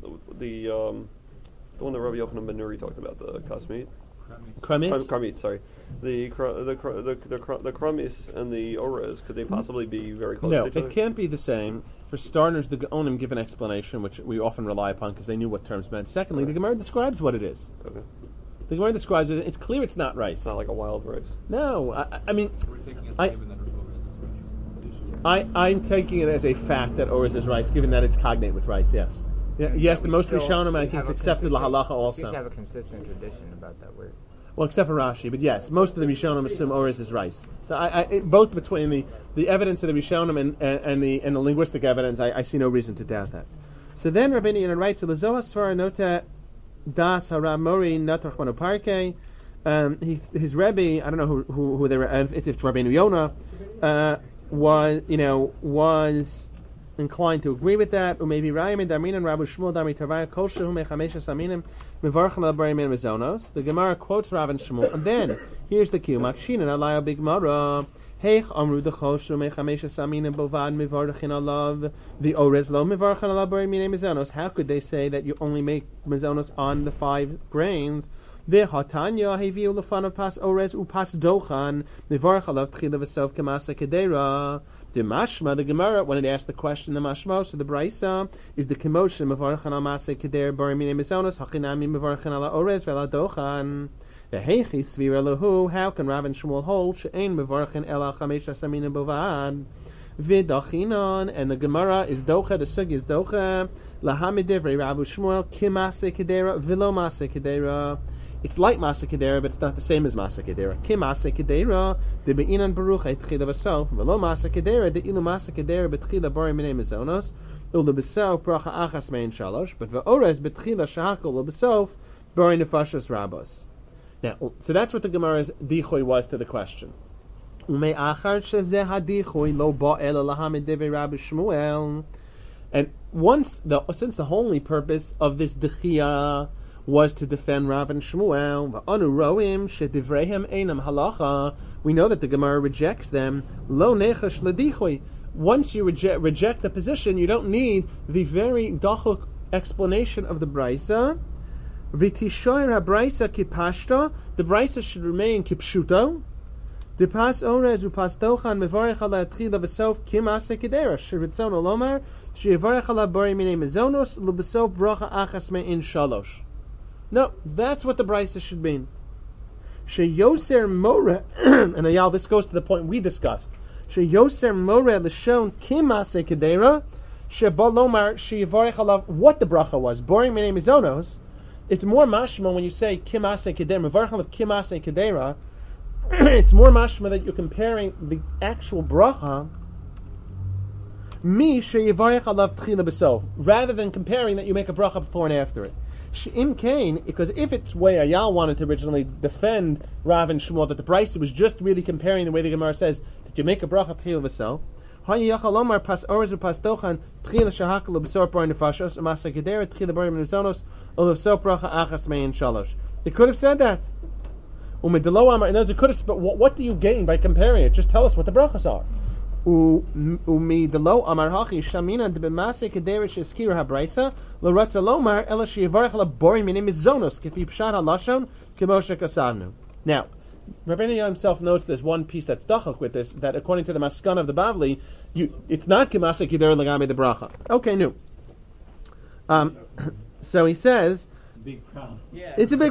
G: the um the one that Rabbi Yochanan ben Nuri talked about, the kasmeat.
A: Kramis?
G: Kramit, sorry. The cr- the cr- the the, cr- the kramis and the orez, could they possibly be very close
A: No,
G: to each other?
A: it can't be the same. For starters, the Gaonim give an explanation, which we often rely upon because they knew what terms meant. Secondly, the Gemara describes what it is.
G: Okay.
A: The Gemara describes it. It's clear it's not rice.
G: It's not like a wild rice.
A: No, I, I mean,
K: We're taking
A: I-
K: a given that Orez is rice.
A: I, I'm taking it as a fact that Orez is rice, given that it's cognate with rice, yes. Yeah, yes, the
D: We
A: most
D: still
A: Rishonim, and I think
D: have
A: it's
D: a
A: accepted
D: consistent-
A: lahalacha
D: we seem
A: also.
D: to have a consistent tradition about that word.
A: Well, except for Rashi, but yes, most of the Rishonim assume Orez is rice. So I, I it, both between the, the evidence of the Rishonim and, and, and the and the linguistic evidence, I, I see no reason to doubt that. So then Rabbeinu Yonah writes, "Lezoa Sfara Nota Das Hara Mori Natrach Manu Parke." Um, he, his Rebbe, I don't know who who, who they were, if it's Rabbeinu Yonah, uh, was you know was inclined to agree with that. Or maybe Rayim and Darmin and Rabbi Shmuel Dami Tavaya Kol Shehu Mechameshes Aminim Mevarchim Al Barim and Mizonos. The Gemara quotes Rav and Shmuel, and then here's the cue. Makshinan Alaya Big Mara. Heich Amru Dechoshu Mechameshes Aminim Bovad Mivarchin Alav the Orez Lo Mivarchin Al Barim and Mizonos. How could they say that you only make Mizonos on the five grains? V'hatanya heviu lefanav pas orez upas dochan mivarch alav tchila v'sof kemasa kedera. The mashma, the Gemara, when it asked the question, the mashma, so the braysa is the commotion mivarchan al masa keder barimine mizonos hachinami mivarchan ala orez v'ala dochan. The heichi svira lehu. How can Rav and Shmuel hold she'ein mivarchan ela chamesh asamina bovad? V'dachinon, and the Gemara is docha, the sugi is docha lahamidivrei Rav Shmuel kimase kedera v'lo mase kedera. It's like Masa Kedera, but it's not the same as Masa Kedera. Kim Masa Kedera, the Be'inan Baruch Eitchila Vasof, Velo Masa Kedera, the Ilu Masa Kedera Betchila Bari Minei Mizonos, Ul Besof Bracha Achas Mein Shalosh, but Ve'ores Betchila Shahakol Besof Bari Nefashos Rabos. Now, so that's what the Gemara's dichoy was to the question. Umei Achar Shezeh HaDichoy Lo Ba'el Lahamid Devei Rabbi Shmuel. And once the since the only purpose of this dechia was to defend Rav and Shmuel, v'anu roim shedivreihem einam halacha, we know that the Gemara rejects them. Lo nechash ledichoy. Once you reject reject the position, you don't need the very dachuk explanation of the brisa. V'tishoyer habrisa kipashta. The brisa should remain kipshuto. The pas onez upas tochan mevarech ala tchila v'sof kim ase kedera shiritzon olomar sheyivarech ala bari minei mezonos lubesof bracha achas me'in shalosh. No, that's what the brisa should mean. Sheyoser more, and Ayal, this goes to the point we discussed. Sheyoser more l'shon kim ase kedera shebalomar sheyivarech ala, what the bracha was, bari minei mezonos. It's more mashma when you say kim ase kedera, mevarech ala kim ase kedera. It's more mashma that you're comparing the actual bracha mi sheyivarech alav tchila b'sof, rather than comparing that you make a bracha before and after it. She'im kain, because if it's way Ayal wanted to originally defend Rav and Shmuel, that the brisa was just really comparing the way the Gemara says that you make a bracha tchila b'sof. Hayachalomar pas orzu pas tochan tchila shahakal b'sor bar nefashos umasa gedera tchila bar nefzonos ulavsor bracha achas mein shalosh. It could have said that. In other words, it could have, but what, what do you gain by comparing it? Just tell us what the brachas are. Now, Rabbeinu himself notes there's one piece that's dachak with this, that according to the Maskan of the Bavli, you, it's not Kimasa Kidera Lagame the bracha. Okay, new. Um, so he says,
I: big problem.
E: Yeah.
A: It's a big.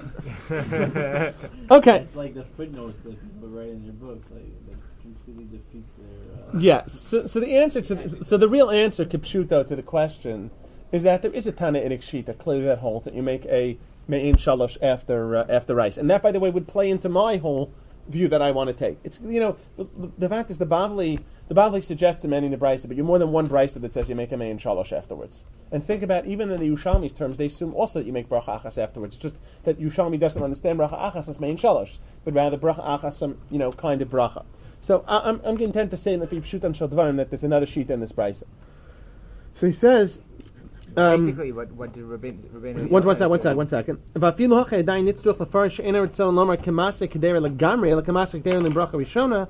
A: Okay.
I: It's like the footnotes that people write in their books, like that completely defeats their. Uh,
A: yeah. So, so the answer to the, so the real answer, kipshuto, to the question is that there is a Tana Edik Shita clearly that holds that you make a me'in shalosh after uh, after rice, and that, by the way, would play into my whole view that I want to take. It's, you know, the, the, the fact is the Bavli the Bavli suggests in many in the brisa, but you're more than one brisa that says you make a me'in shalosh afterwards. And think about, even in the Yushalmi's terms, they assume also that you make bracha achas afterwards. It's just that Yushalmi doesn't understand bracha achas as me'in shalosh, but rather bracha achas some, you know, kind of bracha. So I, I'm I'm content to say in the Pshutan Shel Dvarim that there's another sheet in this brisa. So he says. Um,
D: Basically, what what did Rabbeinu? Rabbeinu
A: one, one second, one second, one second. Vafilu hachay dayin nitzruch lefarish she'ener tzal lomar kemase kedera legamri ela kemase kedera lebracha rishona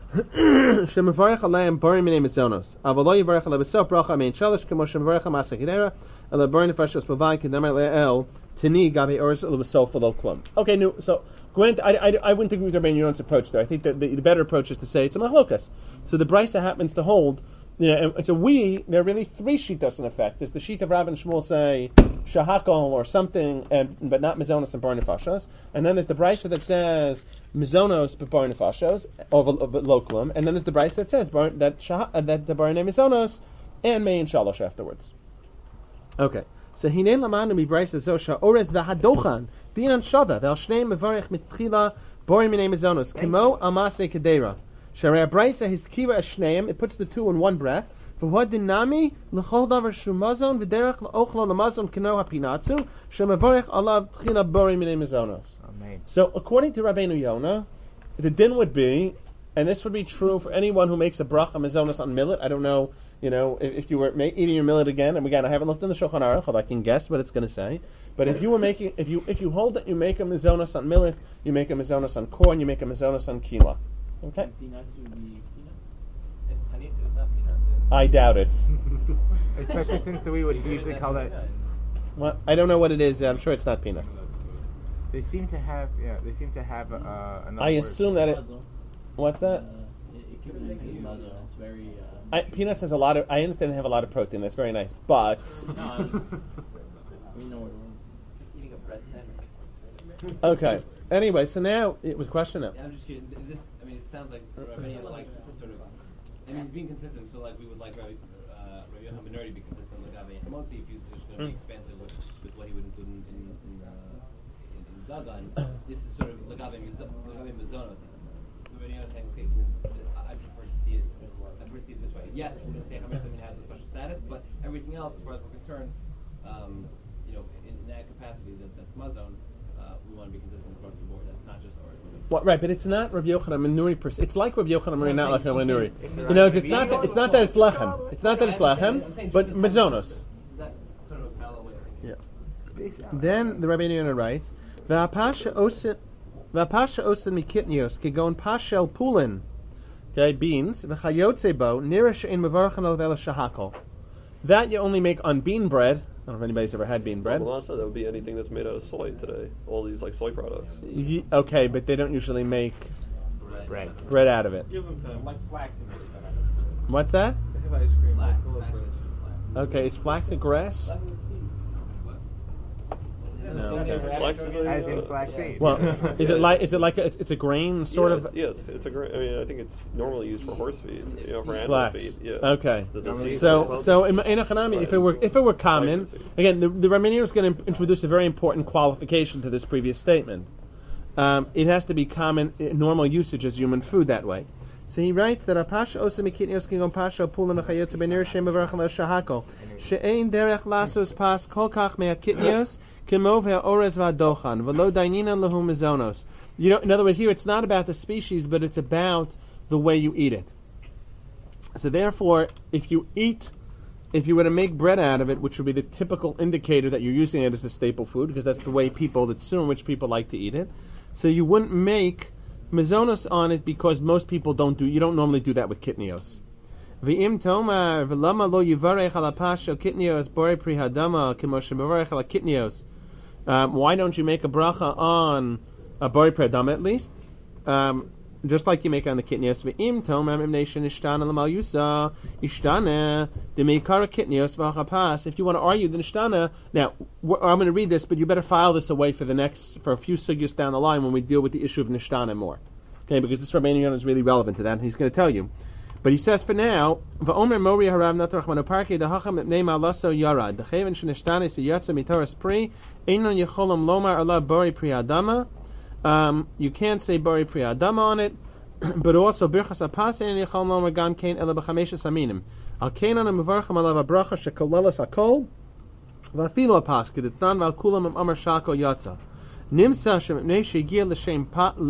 A: shemevarech alayim bari minei mizonos avalo yivarech alay b'sof bracha mein shalosh kemo shemevarech amase kedera ela bari nefashos b'vay kedemar le'el tini gabe ors ela b'sof lo klum. Okay, no, so grant I, I, I wouldn't agree with Rabbeinu Yonah's approach there. I think that the, the better approach is to say it's a machlokas. So the brisa happens to hold. Yeah, and so we, there are really three shitas in effect. There's the sheet of Rav and Shmuel say shahakol or something, and but not mizonos and bar nefashos. And then there's the brisa that says mizonos but bar nefashos, or loklum. And then there's the brisa that says bar, that shah, uh, that the bar ne mizonos and mein shalosh afterwards. Okay, so hinei lamanu mi brisa zosha ores v'hadochan dinan shava v'al shnei mevarich mitchila bar minei mizonos kimo amase kedera. Sharia Brisa his kiva ashneim. It puts the two in one breath. V'hod dinami l'chol davar shumazon v'derech l'ochlo l'mazon kino hapinatzu shemavarech alav tchila bori minei mizonos.
D: Amen.
A: So according to Rabbeinu Yonah, the din would be, and this would be true for anyone who makes a bracha mizonos on millet. I don't know, you know, if, if you were ma- eating your millet again, and again I haven't looked in the Shulchan Aruch, although I can guess what it's going to say. But if you were making, if you if you hold that you make a mizonos on millet, you make a mizonos on corn, you make a mizonos on quinoa. Okay.
I: Peanuts would be peanuts.
F: It's panitzu, it's not peanuts.
A: I doubt it.
D: Especially since we would usually call that.
A: Well, I don't know what it is. I'm sure it's not peanuts.
D: They seem to have, yeah, they seem to have uh, another
A: I
D: word.
A: assume that it. What's that?
I: Uh, it, it could be muzzle. It's very. Uh,
A: I, peanuts has a lot of. I understand they have a lot of protein. That's very nice, but.
I: no, we know what we're
F: Eating a bread sandwich.
A: Okay. Anyway, so now it was a question now.
F: Yeah, I'm just curious. This, I mean, it sounds like Rabbeinu likes to sort of. I mean, he's being consistent. So, like, we would like Rabbi uh, Rabbi Yochanan ben Nuri to be consistent with Gabe and Hamotzi if he's just going to be expansive with, with what he would include in in, in, uh, in, in Dagan, this is sort of Lagabe Mizonos. The Rabbeinu is saying, okay, well, I prefer to see it. I prefer to see it this way. Yes, we're going to say Chamesh Samin has a special status, but everything else, as far as we're concerned, um, you know, in, in that capacity, that, that's Mazon. Uh, we want to be consistent across the board. That's not just our.
A: What, right, but it's not Rabbi Yochanan ben Nuri per se. It's like Rabbi Yochanan ben Nuri, not like Rabbi Nuri. You know, it's, it's not that it's not that it's lechem. It's not that it's lechem, but mazonos.
F: That sort of a parallel way.
A: Yeah. Then the Rabbi Yochanan writes, "V'apasha osin, v'apasha osin mikitnios kegon pashel pulin." Okay, beans. V'chayotze bo nirish ein mevarachan al vela shahakol. That you only make on bean bread. I don't know if anybody's ever had bean bread.
G: Well, that would be anything that's made out of soy today. All these like soy products.
A: Ye- okay, but they don't usually make
D: bread
A: bread out of it.
B: Give them time. Like flax.
A: What's that?
C: They have ice cream.
F: Flax,
C: Like
F: flax,
C: bread.
F: flax.
A: Okay, is flax a grass?
C: No.
G: Flax is a,
D: As in
G: uh,
D: flaxseed.
A: Well, is it like is it like a, it's, it's a grain sort
G: yeah,
A: of?
G: It's, yeah, it's, it's a grain. I mean, I think it's normally used for horse feed, you know, for animal
A: Flax.
G: feed. Yeah.
A: Okay.
G: The disease-
A: So, so in in Hanami, if it were if it were common, again, the, the Ramanier is going to introduce a very important qualification to this previous statement. Um, it has to be common, uh, normal usage as human food that way. So he writes that Apasha Osa Mikitnios Kingon Pasha Pula Mechayotze Benir Shem Avarachal Shahakol She'ein Derech Lasos Pas Kolkach Me'akitnios Kimov Ha'orez V'Adochan V'lo Dainina Lahu Mizonos. You know, in other words, here it's not about the species, but it's about the way you eat it. So therefore, if you eat, if you were to make bread out of it, which would be the typical indicator that you're using it as a staple food, because that's the way people, the tzur in which people like to eat it, so you wouldn't make Mizonos on it because most people don't do. You don't normally do that with kitnios. V'im tomar v'lama lo yivarech ala pasho kitnios borei pri hadama k'moshe yivarech ala kitnios. Why don't you make a bracha on a borei pri hadama at least, um, just like you make on the kitnios? V'im tomar mimnei shenishtana l'mal yusa ishtana demeikara kitnios v'achapas. If you want to argue the nishtana, now I'm going to read this, but you better file this away for the next for a few sugyos down the line when we deal with the issue of nishtana more. Okay, because this Rabbeinu Yonah is really relevant to that, and he's going to tell you. But he says for now, v'omer mori harav natarach manoparke dehacham mipnei malaso yarad decheven shenishtanis v'yatsa mitaras pri einon yecholam lomar ala bori pri adama. Um, you can't say bori pri adama on it, but also birchas apas einon yecholam lomar gam kain ela b'chameshes aminim. Al kain ana mevarcham alav abracha shekolalas hakol v'afilu apas kedetran v'al kulam amar shako yatsa. Nimsa shemipnei shegia l'shem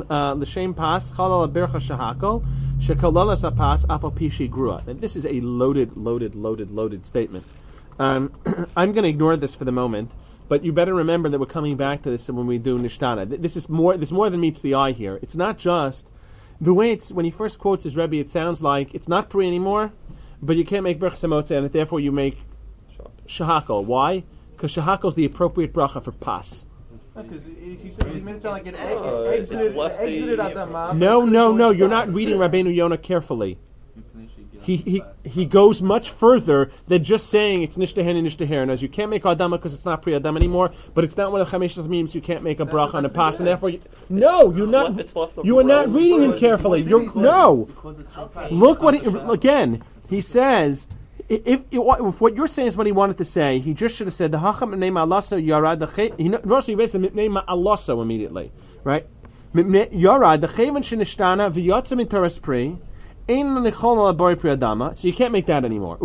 A: pas chalal bircha shahakol shekolalas apas afal pishi grua. And this is a loaded, loaded, loaded, loaded statement. Um, I'm going to ignore this for the moment, but you better remember that we're coming back to this when we do nishtana. This is more. This more than meets the eye here. It's not just the way it's when he first quotes his Rebbe. It sounds like it's not pri anymore, but you can't make bircha samotze on it. Therefore, you make shahakol. Why? Because shahakol is the appropriate bracha for pas.
C: Because he said he made it sound like it
G: Uh,
C: exited,
G: it's lefty.
C: exited Adama.
A: No, no, no. You're not reading Rabbeinu Yonah carefully. He he he goes much further than just saying it's nishtehen and nishteher. And as you can't make adama because it's not pri adam anymore, but it's not one of the chameshas means you can't make a bracha on a pas, and therefore you, no, you're not.
G: It's left
A: You are not reading him carefully. You're no. Look what he, again he says. If, if, if what you're saying is what he wanted to say, he just should have said the hacham mipnei ma'alaso yarad. He notice he raised the mipnei ma'alaso immediately, right? Yarad the cheven shenishtana v'yatsa mitaras pri. So you can't make that anymore.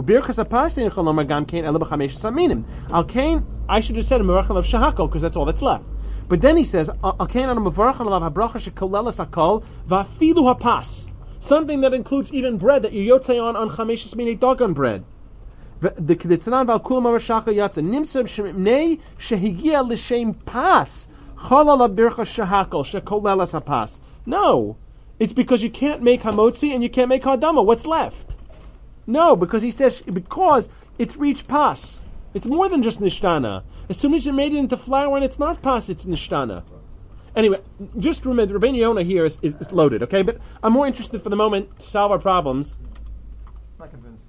A: Al kain, I should have said merachal of shahakol because that's all that's left. But then he says al kain on a merachal of habracha shekolelas hakol vafilu hapas, something that includes even bread that you yotzei on on chameshes minei dagan bread. The kedetzanan val kulam arashaka yatsa nimsem shemnei shehigia l'shem pas chalal bircha shahakol shekolelas hapas. No. It's because you can't make hamotzi and you can't make hadama. What's left? No, because he says because it's reached pas. It's more than just nishtana. As soon as you made it into flour and it's not pas, it's nishtana. Anyway, just remember, Rabbeinu Yonah here is, is, is loaded, okay? But I'm more interested for the moment to solve our problems.
C: I'm not convinced.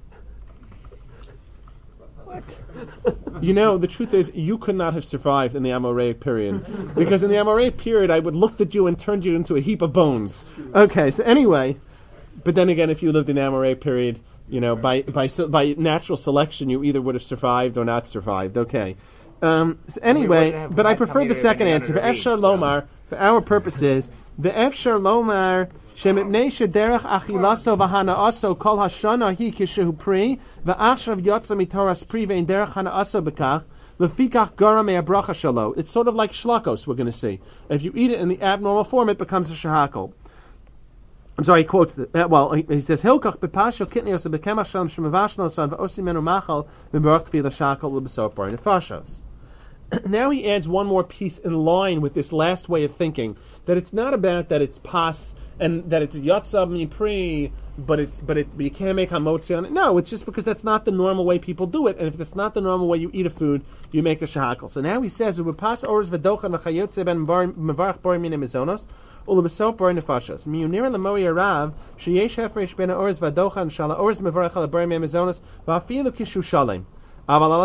A: What? You know, the truth is, you could not have survived in the Amoraic period. Because in the Amoraic period, I would looked at you and turned you into a heap of bones. Okay, so anyway, but then again, if you lived in the Amoraic period, you know, by by by natural selection, you either would have survived or not survived. Okay. Um, so anyway, but I prefer the second answer. Ve'efshar lomar, for our purposes, ve'efshar lomar shemipnei shederech achilaso v'hanaaso kol hashana hi kishehu pri ve'achshav yotza mitoras pri ve'in derech hanaaso bekach lefikach gara me'abracha shalo. It's sort of like shlakos, we're going to see. If you eat it in the abnormal form, it becomes a shahakol. I'm sorry, he quotes the, uh, well, he, he says, Hilkach bepasho kitnios bekemach shalom shemavashno son v'osi menu machal mebarach tefillah shakal l'besopar nefashos. Now he adds one more piece in line with this last way of thinking, that it's not about that it's pas and that it's yatzab mipri, but it's but it but you can't make hamotzi on it. No, it's just because that's not the normal way people do it, and if that's not the normal way you eat a food, you make a shahakal. So now he says, "Ubepas ores v'dochan v'chayotze ben mevarach bar min mizonos ulebesop bar nefashos miyunir lemoi arav sheyesh hefresh ben ores v'dochan shala ores mevarach al bar min mizonos v'afilu kishu shalem." So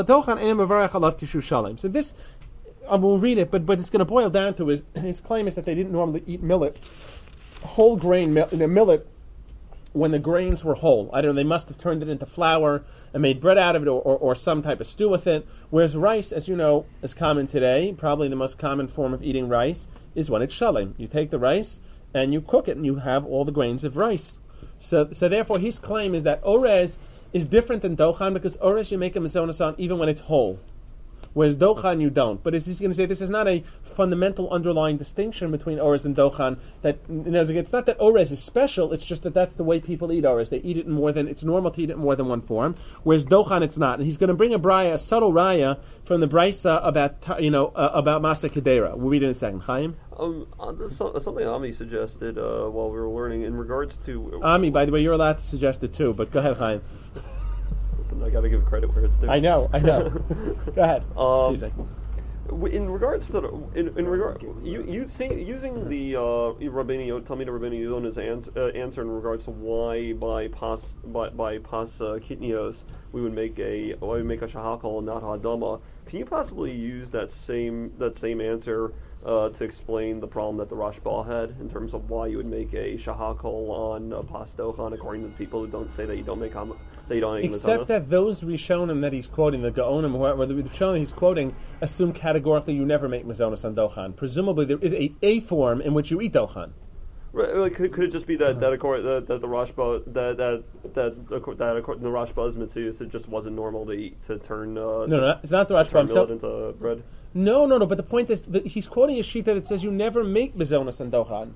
A: this, I will read it, but but it's going to boil down to his his claim is that they didn't normally eat millet, whole grain millet, you know, millet when the grains were whole. I don't know, they must have turned it into flour and made bread out of it or, or, or some type of stew with it. Whereas rice, as you know, is common today. Probably the most common form of eating rice is when it's shalem. You take the rice and you cook it and you have all the grains of rice. So so therefore his claim is that orez is different than dochan because orez you make a mizonos on even when it's whole, whereas dochan you don't. But as he's going to say, this is not a fundamental underlying distinction between orez and dochan. That you know, it's not that orez is special. It's just that that's the way people eat orez. They eat it in more than it's normal to eat it in more than one form. Whereas dochan it's not. And he's going to bring a braya, a subtle raya from the brisa about you know uh, about Masa Kedera. We'll read it in a second. Chaim.
G: Um, uh, this, uh, something Ami suggested uh, while we were learning in regards to... Uh,
A: Ami, by the way, you're allowed to suggest it too, but go ahead, Chaim.
G: Listen, I gotta give credit where it's due.
A: I know, I know. Go ahead.
G: Um, in regards to... The, in, in regard, you, you see, using the uh, Rabbeinu Yonah, Talmid Rabbeinu Yonah's ans, uh, answer in regards to why by pas by, by pas uh, kitnios we would make a why we make a shahakal and not hadama, can you possibly use that same that same answer Uh, to explain the problem that the Rashba had in terms of why you would make a shahakol on a pas dochan, according to the people who don't say that you don't make ham, that you don't make
A: except mizanos? That those Rishonim that he's quoting, the Gaonim, or the Rishonim he's quoting, assume categorically you never make mizonos on dochan. Presumably there is a, a form in which you eat dochan.
G: Right, like, could, could it just be that that, according, that, that the Rashba that that that, that according to the Rashba's mitzvahs, it just wasn't normal to eat to turn uh,
A: no no it's not the Rashba himself
G: into bread.
A: No no no but the point is that he's quoting a shita that says you never make mizonos and dochan.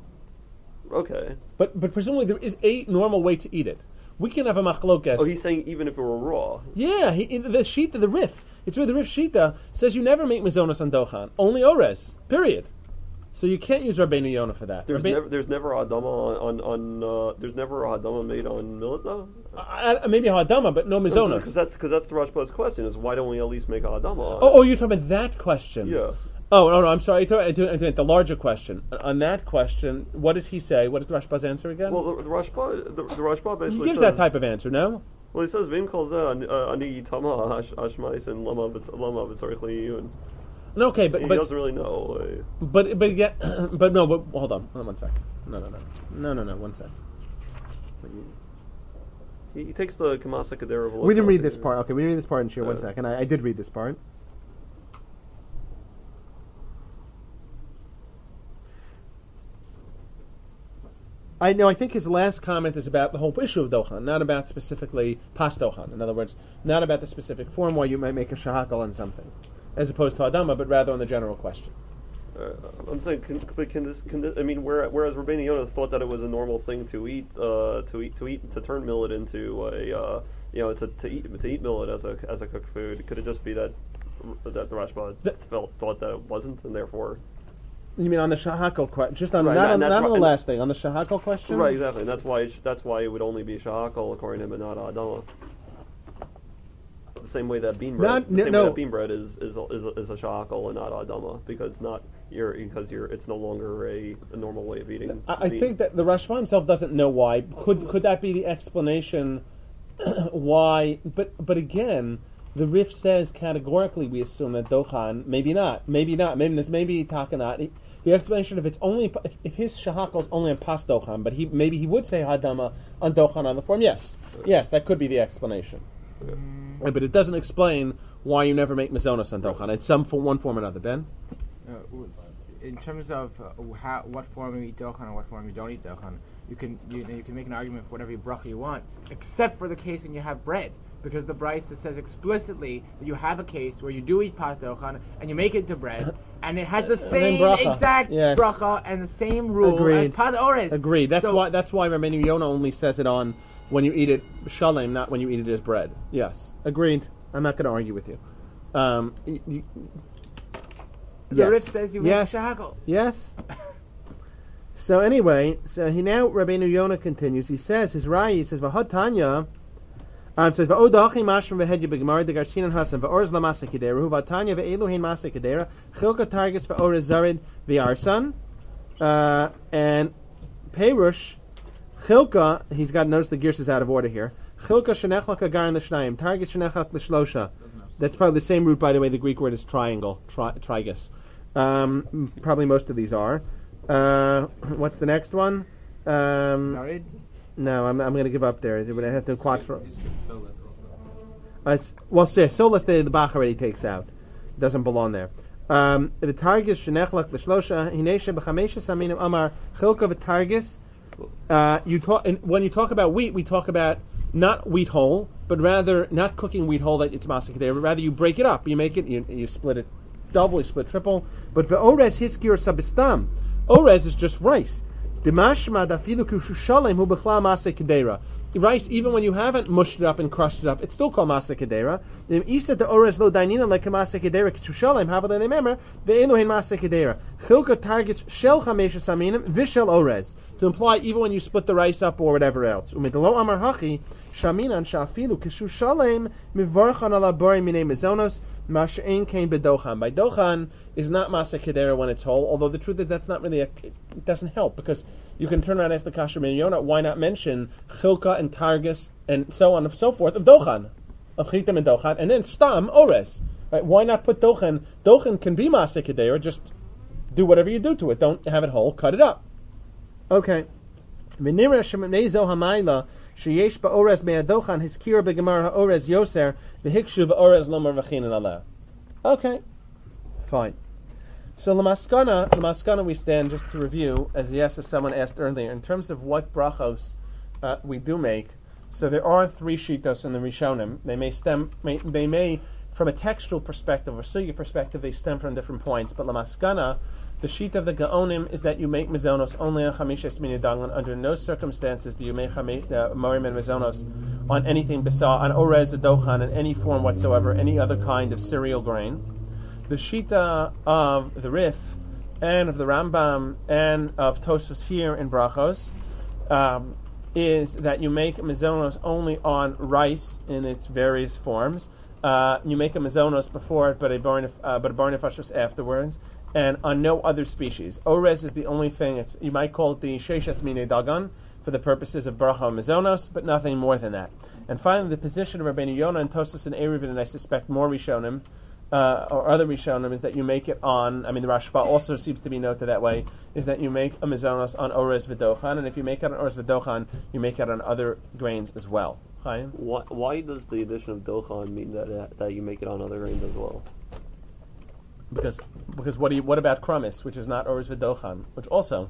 G: Okay.
A: But but presumably there is a normal way to eat it. We can have a machlokas.
G: Oh, he's saying even if it were raw.
A: Yeah, he, the shita, the Rif, it's where the Rif shita says you never make mizonos and dochan, only orez. Period. So you can't use Rabbeinu Yonah for that.
G: There's
A: Rabbeinu, never,
G: there's never a hadama on on. Uh, there's never a hadama made on millet though.
A: Uh, maybe a hadama, but no mizonos.
G: Because that's because that's the Rashba's question: is why don't we at least make a hadama?
A: Oh, oh, you're talking about that question.
G: Yeah.
A: Oh no, no, I'm sorry. I do it the larger question. On that question, what does he say? What is the Rashba's answer again?
G: Well, the, the Rashba, the, the Rashba basically
A: he gives
G: says,
A: that type of answer. No.
G: Well, he says Vim calls ani tama ashmais and lama lama v'tzarich.
A: Okay, but
G: he
A: but,
G: doesn't really know.
A: But but yeah, but no. But hold on, hold on one second. No, no, no, no, no, no. One second.
G: He, he takes the Kamasa Kedera.
A: We didn't read this part. Okay, we didn't read this part in Shir. Uh, one second. I, I did read this part. I know. I think his last comment is about the whole issue of dochan, not about specifically pas dochan. In other words, not about the specific form why you might make a shahakal on something, as opposed to adama, but rather on the general question.
G: Uh, I'm saying, can, can this, can this, I mean, whereas Rabbeinu Yonah thought that it was a normal thing to eat, uh, to eat, to eat, to turn millet into a, uh, you know, to, to eat, to eat millet as a as a cooked food. Could it just be that that the Rashba felt thought that it wasn't, and therefore?
A: You mean on the shahakal question? Just on
G: right,
A: not,
G: and
A: on, not
G: why,
A: on the last thing, on the shahakal question?
G: Right, exactly. And that's why it sh- that's why it would only be shahakal according to him and not adama. The same way that bean bread,
A: not,
G: the same
A: no.
G: way that bean bread is is is a, is a shahakal and not adama, because not you're because you're it's no longer a, a normal way of eating.
A: I, I think that the Rashba himself doesn't know why. Could could that be the explanation why? But but again, the Rif says categorically we assume that dochan, maybe not, maybe not, maybe this, maybe takanat. The explanation if it's only if, if his shahakal is only on pas dochan, but he maybe he would say hadama on dochan on the form. Yes, yes, that could be the explanation. Uh, but it doesn't explain why you never make mazonos on dochan. It's some for one form or another. Ben?
D: Uh, in terms of uh, how, what form you eat dochan and what form you don't eat dochan, you can you, you can make an argument for whatever bracha you want, except for the case when you have bread. Because the Brisa says explicitly that you have a case where you do eat pas dochan and you make it to bread, and it has the same exact
A: yes.
D: bracha and the same rule
A: Agreed.
D: as pas ores.
A: Agreed. That's
D: so,
A: why. That's why Rabbeinu Yonah only says it on when you eat it shalem, not when you eat it as bread. Yes, agreed. I'm not going to argue with you. Um, y- y-
D: the
A: yes.
D: Rif says you
A: yes.
D: make shahakal.
A: Yes. So anyway, so he now Rabbeinu Yonah continues. He says his Rai. He says V'had Tanya. Um, says v'odachi mashram v'hedya b'gemar the garsinan hasan v'orz lamasa kedera hu v'tanya v'eluhin masa kedera chilka targis v'orez zarid v'arsan uh, and Perush chilka. He's got to notice the gears is out of order here. Chilka shenechlak agar in the shnayim targis shenechlak l'shlosha. That's probably the same root, by the way. The Greek word is triangle, tri- trigus. Um, probably most of these are. Uh, what's the next one? Um,
D: Zarid?
A: No, I'm, I'm going to give up there. But I have to quattro. Uh, it's, well, say solas the the Bach already takes out. It doesn't belong there. Um, the targis shenechlak l'shlosha hinesha b'chamesha saminim amar chilka v'targis. Uh, you talk and when you talk about wheat, we talk about not wheat whole, but rather not cooking wheat whole that it's masik there, but rather you break it up. You make it, you, you split it double, you split triple. But for ores hiskir sabistam, ores is just rice. Rice, even when you haven't mushed it up and crushed it up, it's still called masa kedera. Isa the ores lo dainina like masa kedera k'shushalim havale lememer ve'elohin masa kedera. Chilka targets shel chamesh saminim v'shel ores to imply even when you split the rice up or whatever else. Umidlo amar hachi shaminan shafilu k'shushalim mivarchan ala bari minei mezonos mash'ein kain bedochan. By dochan is not masa kedera when it's whole. Although the truth is that's not really a, it doesn't help because you can turn around and ask the kasher ben Yonah, why not mention chilka and targis and so on and so forth of dochan, of chitim and dochan, and then stam ores. Right? Why not put dochan? Dochan can be masik kedera. Just do whatever you do to it. Don't have it whole. Cut it up. Okay. Menira shemenei zo hamayla sheyesh ba'ores me'adochan hiskira begemar ha'ores yoser v'hikshu v'ores lomar v'chinan aleh. Okay. Fine. So Lamaskana, Lamaskana we stand, just to review, as yes, as someone asked earlier, in terms of what brachos uh, we do make. So there are three shitos in the Rishonim. They may stem, may, they may, from a textual perspective or sugi perspective, they stem from different points. But Lamaskana, the sheet of the Gaonim is that you make mezonos only on chamishes minidagan. Under no circumstances do you make morim and mezonos on anything besar, on orez or dochan, in any form whatsoever, any other kind of cereal grain. The Shita of the Rif and of the Rambam and of Tosfos here in Brachos um, is that you make mezonos only on rice in its various forms. Uh, you make a mezonos before it, but a bar uh, but a bar nefashos afterwards, and on no other species. Orez is the only thing. It's you might call it the sheishes minei dagan for the purposes of bracha and mezonos, but nothing more than that. And finally, the position of Rabbeinu Yonah and Tosfos and Eruvin, and I suspect more Rishonim. Uh, or other Rishonim is that you make it on, I mean the Rashba also seems to be noted that way, is that you make a mezonos on orez v'dochan, and if you make it on orez v'dochan, you make it on other grains as well. Chaim?
G: Why, why does the addition of dochan mean that uh, that you make it on other grains as well?
A: Because because what do you, what about kramis, which is not orez v'dochan, which also...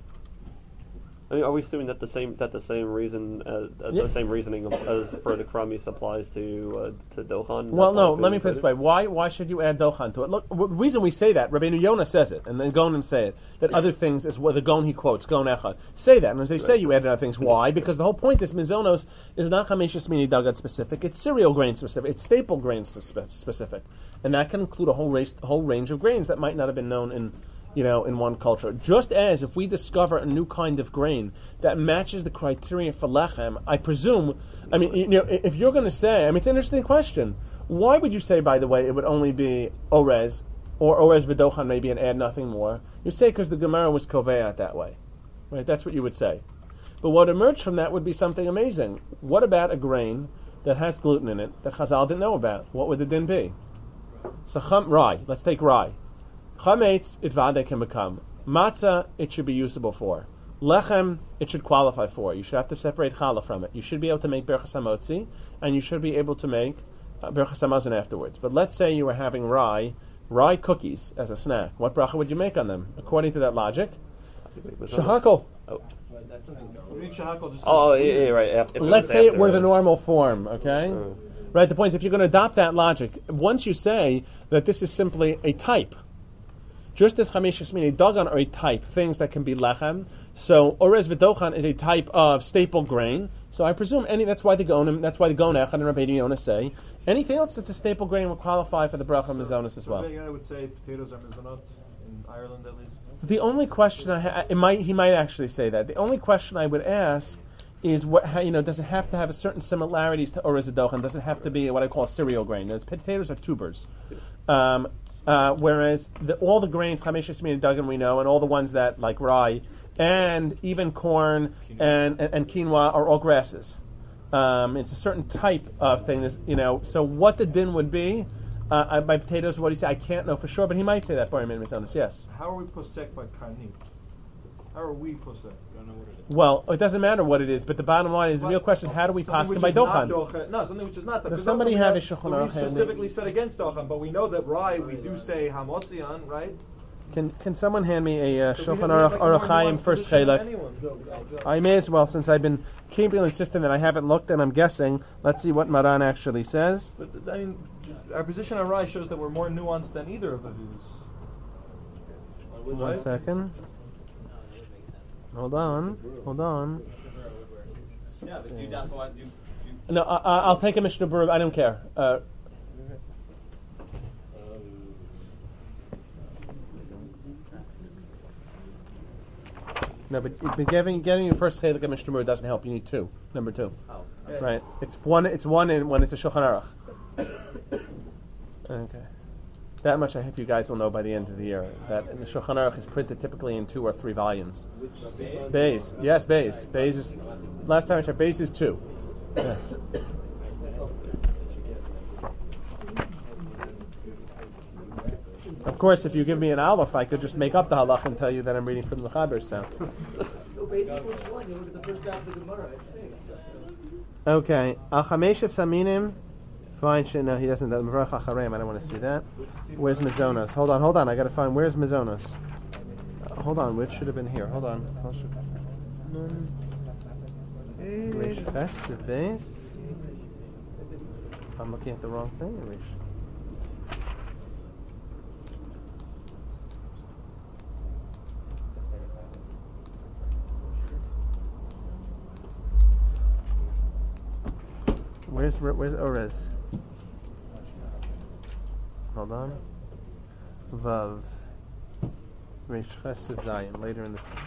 G: I mean, are we assuming that the same that the same reason uh,
A: yeah.
G: the same reasoning as for the kramis applies to uh, to dochan?
A: Well, no. Let me put it this way: why why should you add dochan to it? Look, the reason we say that, Rabbeinu Yonah says it, and then Gonim say it. That other things is what the Gon he quotes, Gon Echad, say that, and as they say, you add other things. Why? Because the whole point is mezonos is not chameshes mini dagan specific; it's cereal grain specific, it's staple grains specific, and that can include a whole race, a whole range of grains that might not have been known in. You know, in one culture. Just as if we discover a new kind of grain that matches the criteria for lechem, I presume, I mean, you know, if you're going to say, I mean, it's an interesting question. Why would you say, by the way, it would only be orez, or orez v'dochan maybe and add nothing more? You'd say because the Gemara was koveat that way. Right? That's what you would say. But what emerged from that would be something amazing. What about a grain that has gluten in it that Chazal didn't know about? What would the din be? So chum, rye. Let's take rye. Chametz, it vade can become. Matzah, it should be usable for. Lechem, it should qualify for. You should have to separate challah from it. You should be able to make berachas hamotzi, and you should be able to make Birchas Hamazon afterwards. But let's say you were having rye, rye cookies as a snack. What bracha would you make on them? According to that logic, shahakol.
G: Oh.
F: That's something
G: Oh, yeah, yeah, right. If, if
A: Let's
G: it
A: say it
G: after,
A: were the
G: uh,
A: normal form, okay?
G: Uh,
A: Right, the point is, if you're going to adopt that logic, once you say that this is simply a type, just as Chamishas Mini Dagan are a type, things that can be lechem, so Orez V'Dochan is a type of staple grain, so I presume any, that's why the Gonim, that's why the Gonech and Rabbeinu Yonah say, anything else that's a staple grain will qualify for the Bracha Mizonos as well.
L: I would say potatoes are mizonot, in Ireland at least.
A: The only question I ha- it might, he might actually say that, the only question I would ask is what, how, you know, does it have to have a certain similarities to Orez V'Dochan? Does it have to be what I call a cereal grain? Those potatoes are tubers. Um, uh, whereas the, all the grains, Chamishas Min and Dagan we know, and all the ones that, like rye, and even corn and, and, and quinoa are all grasses. Um, it's a certain type of thing, this, you know, so what the din would be, uh, by potatoes, what do you say? I can't know for sure, but he might say that, Bari Min Mizonos, yes.
L: How are we posek by karni? How are we posek? I don't know what it is.
A: Well, it doesn't matter what it is, but the bottom line is the real question is how do we paskin by Dochan?
L: Dochan? No, something which is not.
A: Does somebody have a Shulchan Aruch?
L: We specifically said against Dochan, but we know that rye we do say hamotzi on, right?
A: Can can someone hand me a uh,
L: So we
A: Shulchan
L: have,
A: Aruch
L: like, a more
A: Aruch Chaim
L: nuanced
A: first
L: position than
A: chelak?
L: anyone.
A: I may as well, since I've been keeping insisting that I haven't looked and I'm guessing. Let's see what Maran actually says.
L: But I mean, our position on rye shows that we're more nuanced than either of the views.
A: One
L: Right?
A: second. Hold on. Hold on.
F: Yeah, but do that one. Do, do
A: No, I, I- I'll take a Mishnah Berurah. I don't care. Uh, no, but, but getting getting your first chelik at Mishnah Berurah doesn't help. You need two. Number two.
F: Oh.
A: Right. It's one. It's one in when it's a Shulchan Aruch. Okay. That much I hope you guys will know by the end of the year. That the Shulchan Aruch is printed typically in two or three volumes. Bays. Yes, Bays. Bays is. Last time I checked, Bays is two. Yes. Of course, if you give me an aleph, I could just make up the halach and tell you that I'm reading from the Mechaber. So.
H: So basically, which one? You look at the first half of the Gemara. It's
A: Okay. Al Chamesha Saminim. Fine, shit, no, he doesn't. Mavarach Achareim, I don't want to see that. Where's Mizonos? Hold on, hold on, I gotta find, where's Mizonos? Uh, hold on, which should have been here? Hold on. Rish Chesed Beis. I'm looking at the wrong thing, Rish. Where's where's Orez? Hold on. Vav. Rish Chesed Zayin, later in the scene.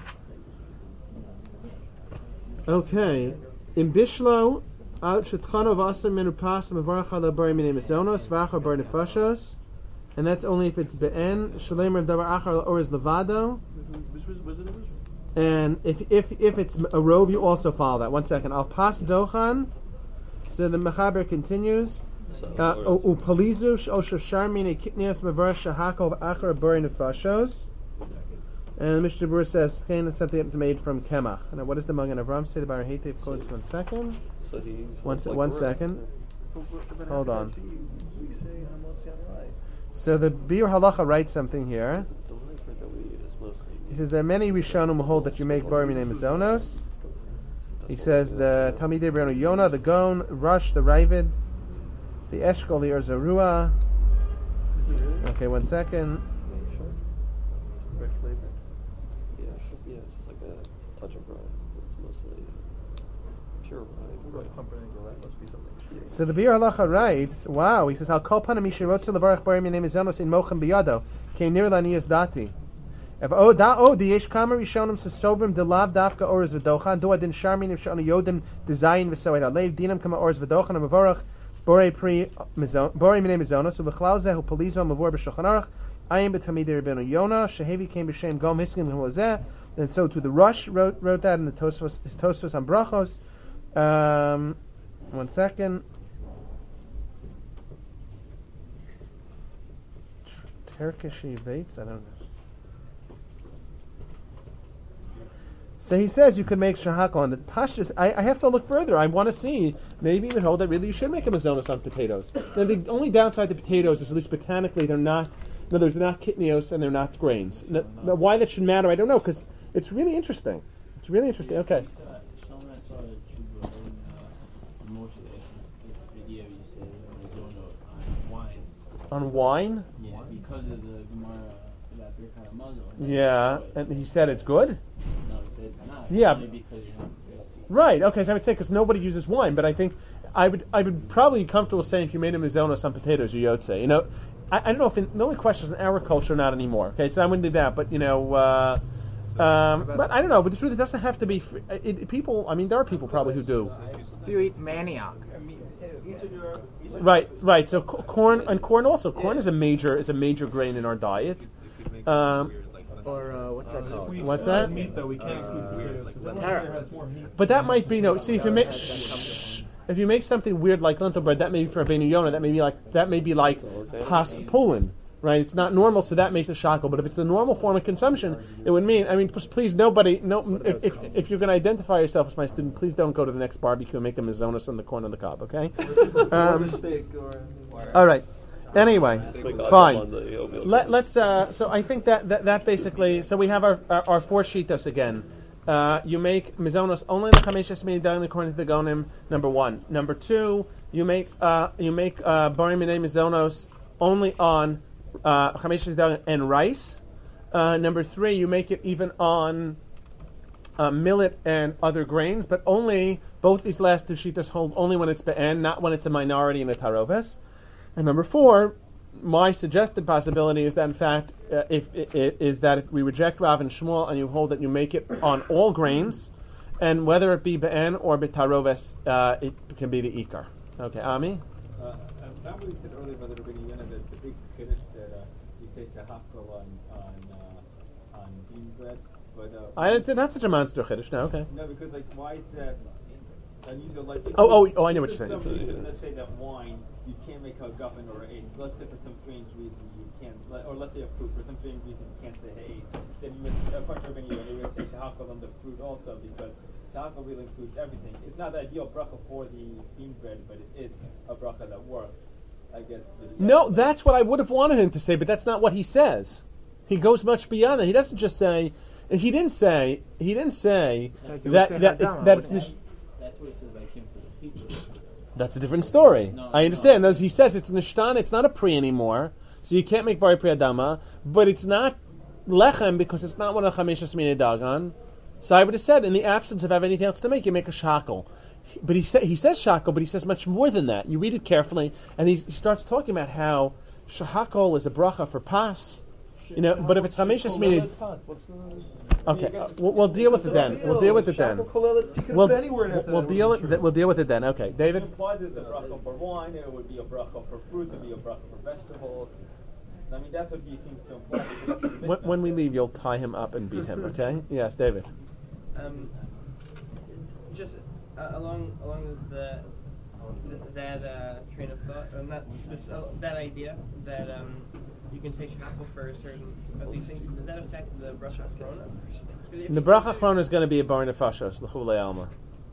A: Okay. In Bishlo, out Shetchano Vasam Menupas Mavarach Ala Bari Minei Mizonos Vachar Bar Nefashos, and that's only if it's Be'en Shalem Rav Davar Achar Orez Levado.
L: Which was, was it this?
A: And if if if it's a rove, you also follow that. One second. Al Pas Dochan. So the Mechaber continues. Upalizu Osher Sharmine Kitnias Mavar Shahakov Achar Bari Nefashos. And the Mishnah Berurah says, "Chayin is something made from kemach." Now, what does the Magen Avram say? The Bar Hatev quotes. One second.
G: So he's
A: One, se-
G: like
A: one
G: the
A: second.
L: But
A: Hold on.
L: We say hamotzi on rye.
A: So the Bir Halacha writes something here.
G: The word that we eat is mostly.
A: He says there are many Rishonim who hold that you make Bar Minei Mizonos. He says the Talmidei Rabbeinu Yonah, the Gon, Rush, the Ravid, the Eshkol, the Erzarua. Okay, one second.
G: Red flavor. Yeah, it's just, yeah, it's just like a touch of rye. It's mostly pure rye.
L: Right, pumpernickel, that must be something.
A: So the Bir Halacha writes, wow, he says, Al Kol Panim Mishirotze Levarach Bar Minei Mizonos in Mochem Biyado, Kei Nir Laniyas Dati. If oh da oh the yesh kamer rishonim sesovrim delav dafka orez v'dochan do adin sharminim shani yodim dezayin v'soed alev dinam kama orez v'dochan amavorach borei pri mizon borei minei mizonos uv'chlal zehu polizo mavor b'shulchan aruch ayim b'tamidei Rabbeinu Yonah shehevi came b'shem gom hiskin v'holazeh, and so to the Rush wrote wrote that in the Tosfos his Tosfos on brachos. Um, one second. Turkish Yates, I don't know. So he says you could make shahakal on it. Pashas, I, I have to look further. I want to see, maybe even hold that really you should make a mazonos on potatoes. Now, the only downside to potatoes is, at least botanically, they're not, in other words, they're not kitnios and they're not grains. Now, now, why that should matter, I don't know, because it's really interesting. It's really interesting. Okay. On wine?
I: Yeah, because of the Gemara that they're kind of Muslim.
A: Yeah, and he said it's good?
I: No, he said it's not.
A: Yeah.
I: Only because you're not
A: right, okay, so I would say because nobody uses wine, but I think I would I would probably be comfortable saying if you made a mizonos on potatoes, you yotze. You know, I, I don't know if in, the only question is in our culture, not anymore. Okay, so I wouldn't do that, but you know, uh, um, but I don't know. But the truth is, it doesn't have to be. Free, it, it, people, I mean, there are people probably who do.
D: If you eat manioc.
A: Right, right. So c- corn and corn also. Corn is a major is a major grain in our diet. Um,
D: or uh, what's that called?
A: What's that?
L: Meat though, we can't exclude potatoes because everyone has more meat.
A: But that might be no. See, if you make shh, if you make something weird like lentil bread, that may be for Rabbeinu Yonah. That may be like that may be like pas pulin. Right, it's not normal, so that makes a shackle. But if it's the normal form of consumption, it would mean. I mean, please, nobody, no. If if, if you're going to identify yourself as my student, please don't go to the next barbecue and make a mizonos on the corn on the cob. Okay. Um, all right. Anyway, fine. Let, let's. Uh, so I think that, that that basically. So we have our our, our four shitos again. Uh, you make mizonos only in the chameshes midayin according to the Gonim. Number one. Number two. You make uh, you make uh, barim minei mizonos only on Uh, and rice. Uh, number three, you make it even on uh, millet and other grains, but only, both these last two shitas hold only when it's be'en, not when it's a minority in a taroves. And number four, my suggested possibility is that in fact, uh, if it, it, is that if we reject Rav and Shmuel and you hold that you make it on all grains, and whether it be be'en or betaroves, uh, it can be the ikar. Okay, Ami?
K: Uh, I thought we said earlier about the Rabbeinu Yonah that it's a big kiddush that uh, you say shahakal on on uh, on bean bread, but uh,
A: I did not such a monster chiddush. No, okay.
K: No, because like why is that unusual? Like
A: oh, oh, oh, I know what you're saying.
K: For some reason, let's say that wine you can't make a guffin or a ace. Let's say for some strange reason you can't, or let's say a fruit for some strange reason you can't say ace. Then you would, according to Rabbeinu Yonah, you would say shahakal on the fruit also because shahakal really includes everything. It's not the ideal bracha for the bean bread, but it is a bracha that works. I guess.
A: No, that's what I would have wanted him to say, but that's not what he says. He goes much beyond that. He doesn't just say. He didn't say. He didn't say that that it's, that it's. Nish-
I: that's what he says. I came for the people.
A: That's a different story.
I: No,
A: I understand. No. As he says, it's nishtan. It's not a pri anymore, so you can't make bari pri adama. But it's not lechem because it's not one of chameshes minei dagan. So I would have said, in the absence of having anything else to make, you make a shackle. But he, sa- he says shackle, but he says much more than that. You read it carefully, and he, he starts talking about how shahakol is a bracha for pas. You know, but if it's hameshes minei, okay, uh, we'll, we'll deal with it then. We'll deal with it then. We'll, we'll deal it. We'll deal with it then. Okay, David.
K: It implies it's a bracha for wine. It would be a bracha for fruit. It would be a bracha for vegetables. I mean, that's what he seems to imply.
A: When, when we leave, you'll tie him up and beat him. Okay? Yes, David.
E: Um, just uh, along along the, the that uh, train of thought, or not just uh, that idea that um, you can say shahakal for certain at least things. Does that affect the bracha achrona?
A: The bracha achrona is going to be a bar nefashos l'chulei alma.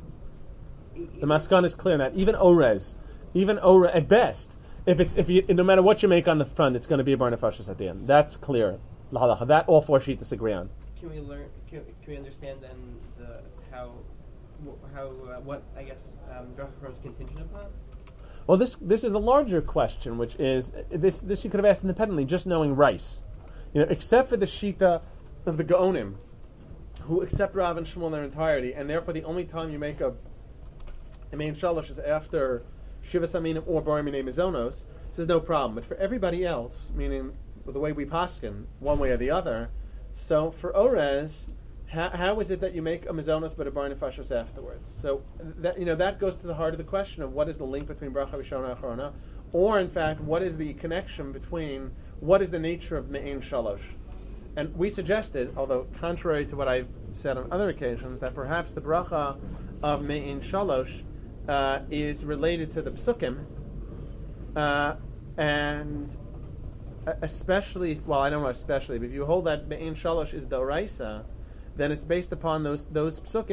A: The maskan is clear on that. Even orez, even orez at best. If it's if you no matter what you make on the front, it's going to be a bar nefashos at the end. That's clear. L'halacha. That all four sheets disagree on.
E: Can we learn? Can, can we understand then the how how uh, what I guess um, bracha achrona is contingent upon?
A: Well, this this is the larger question, which is this this you could have asked independently, just knowing rice. You know, except for the shita of the Gaonim, who accept Rav and Shmuel in their entirety, and therefore the only time you make a a main shalosh is after Shivas Aminim or Barim Minei Mizonos. This is no problem. But for everybody else, meaning the way we paskin, one way or the other, so for Orez, how, how is it that you make a Mizonos but a Bar Nefashos afterwards? So that you know that goes to the heart of the question of what is the link between Bracha Rishona and Achrona, or in fact, what is the connection between, what is the nature of Me'in Shalosh? And we suggested, although contrary to what I've said on other occasions, that perhaps the Bracha of Me'in Shalosh Uh, is related to the psukim, uh, and especially, well, I don't know especially, but if you hold that Be'in Shalosh is Doraisa, then it's based upon those those psukim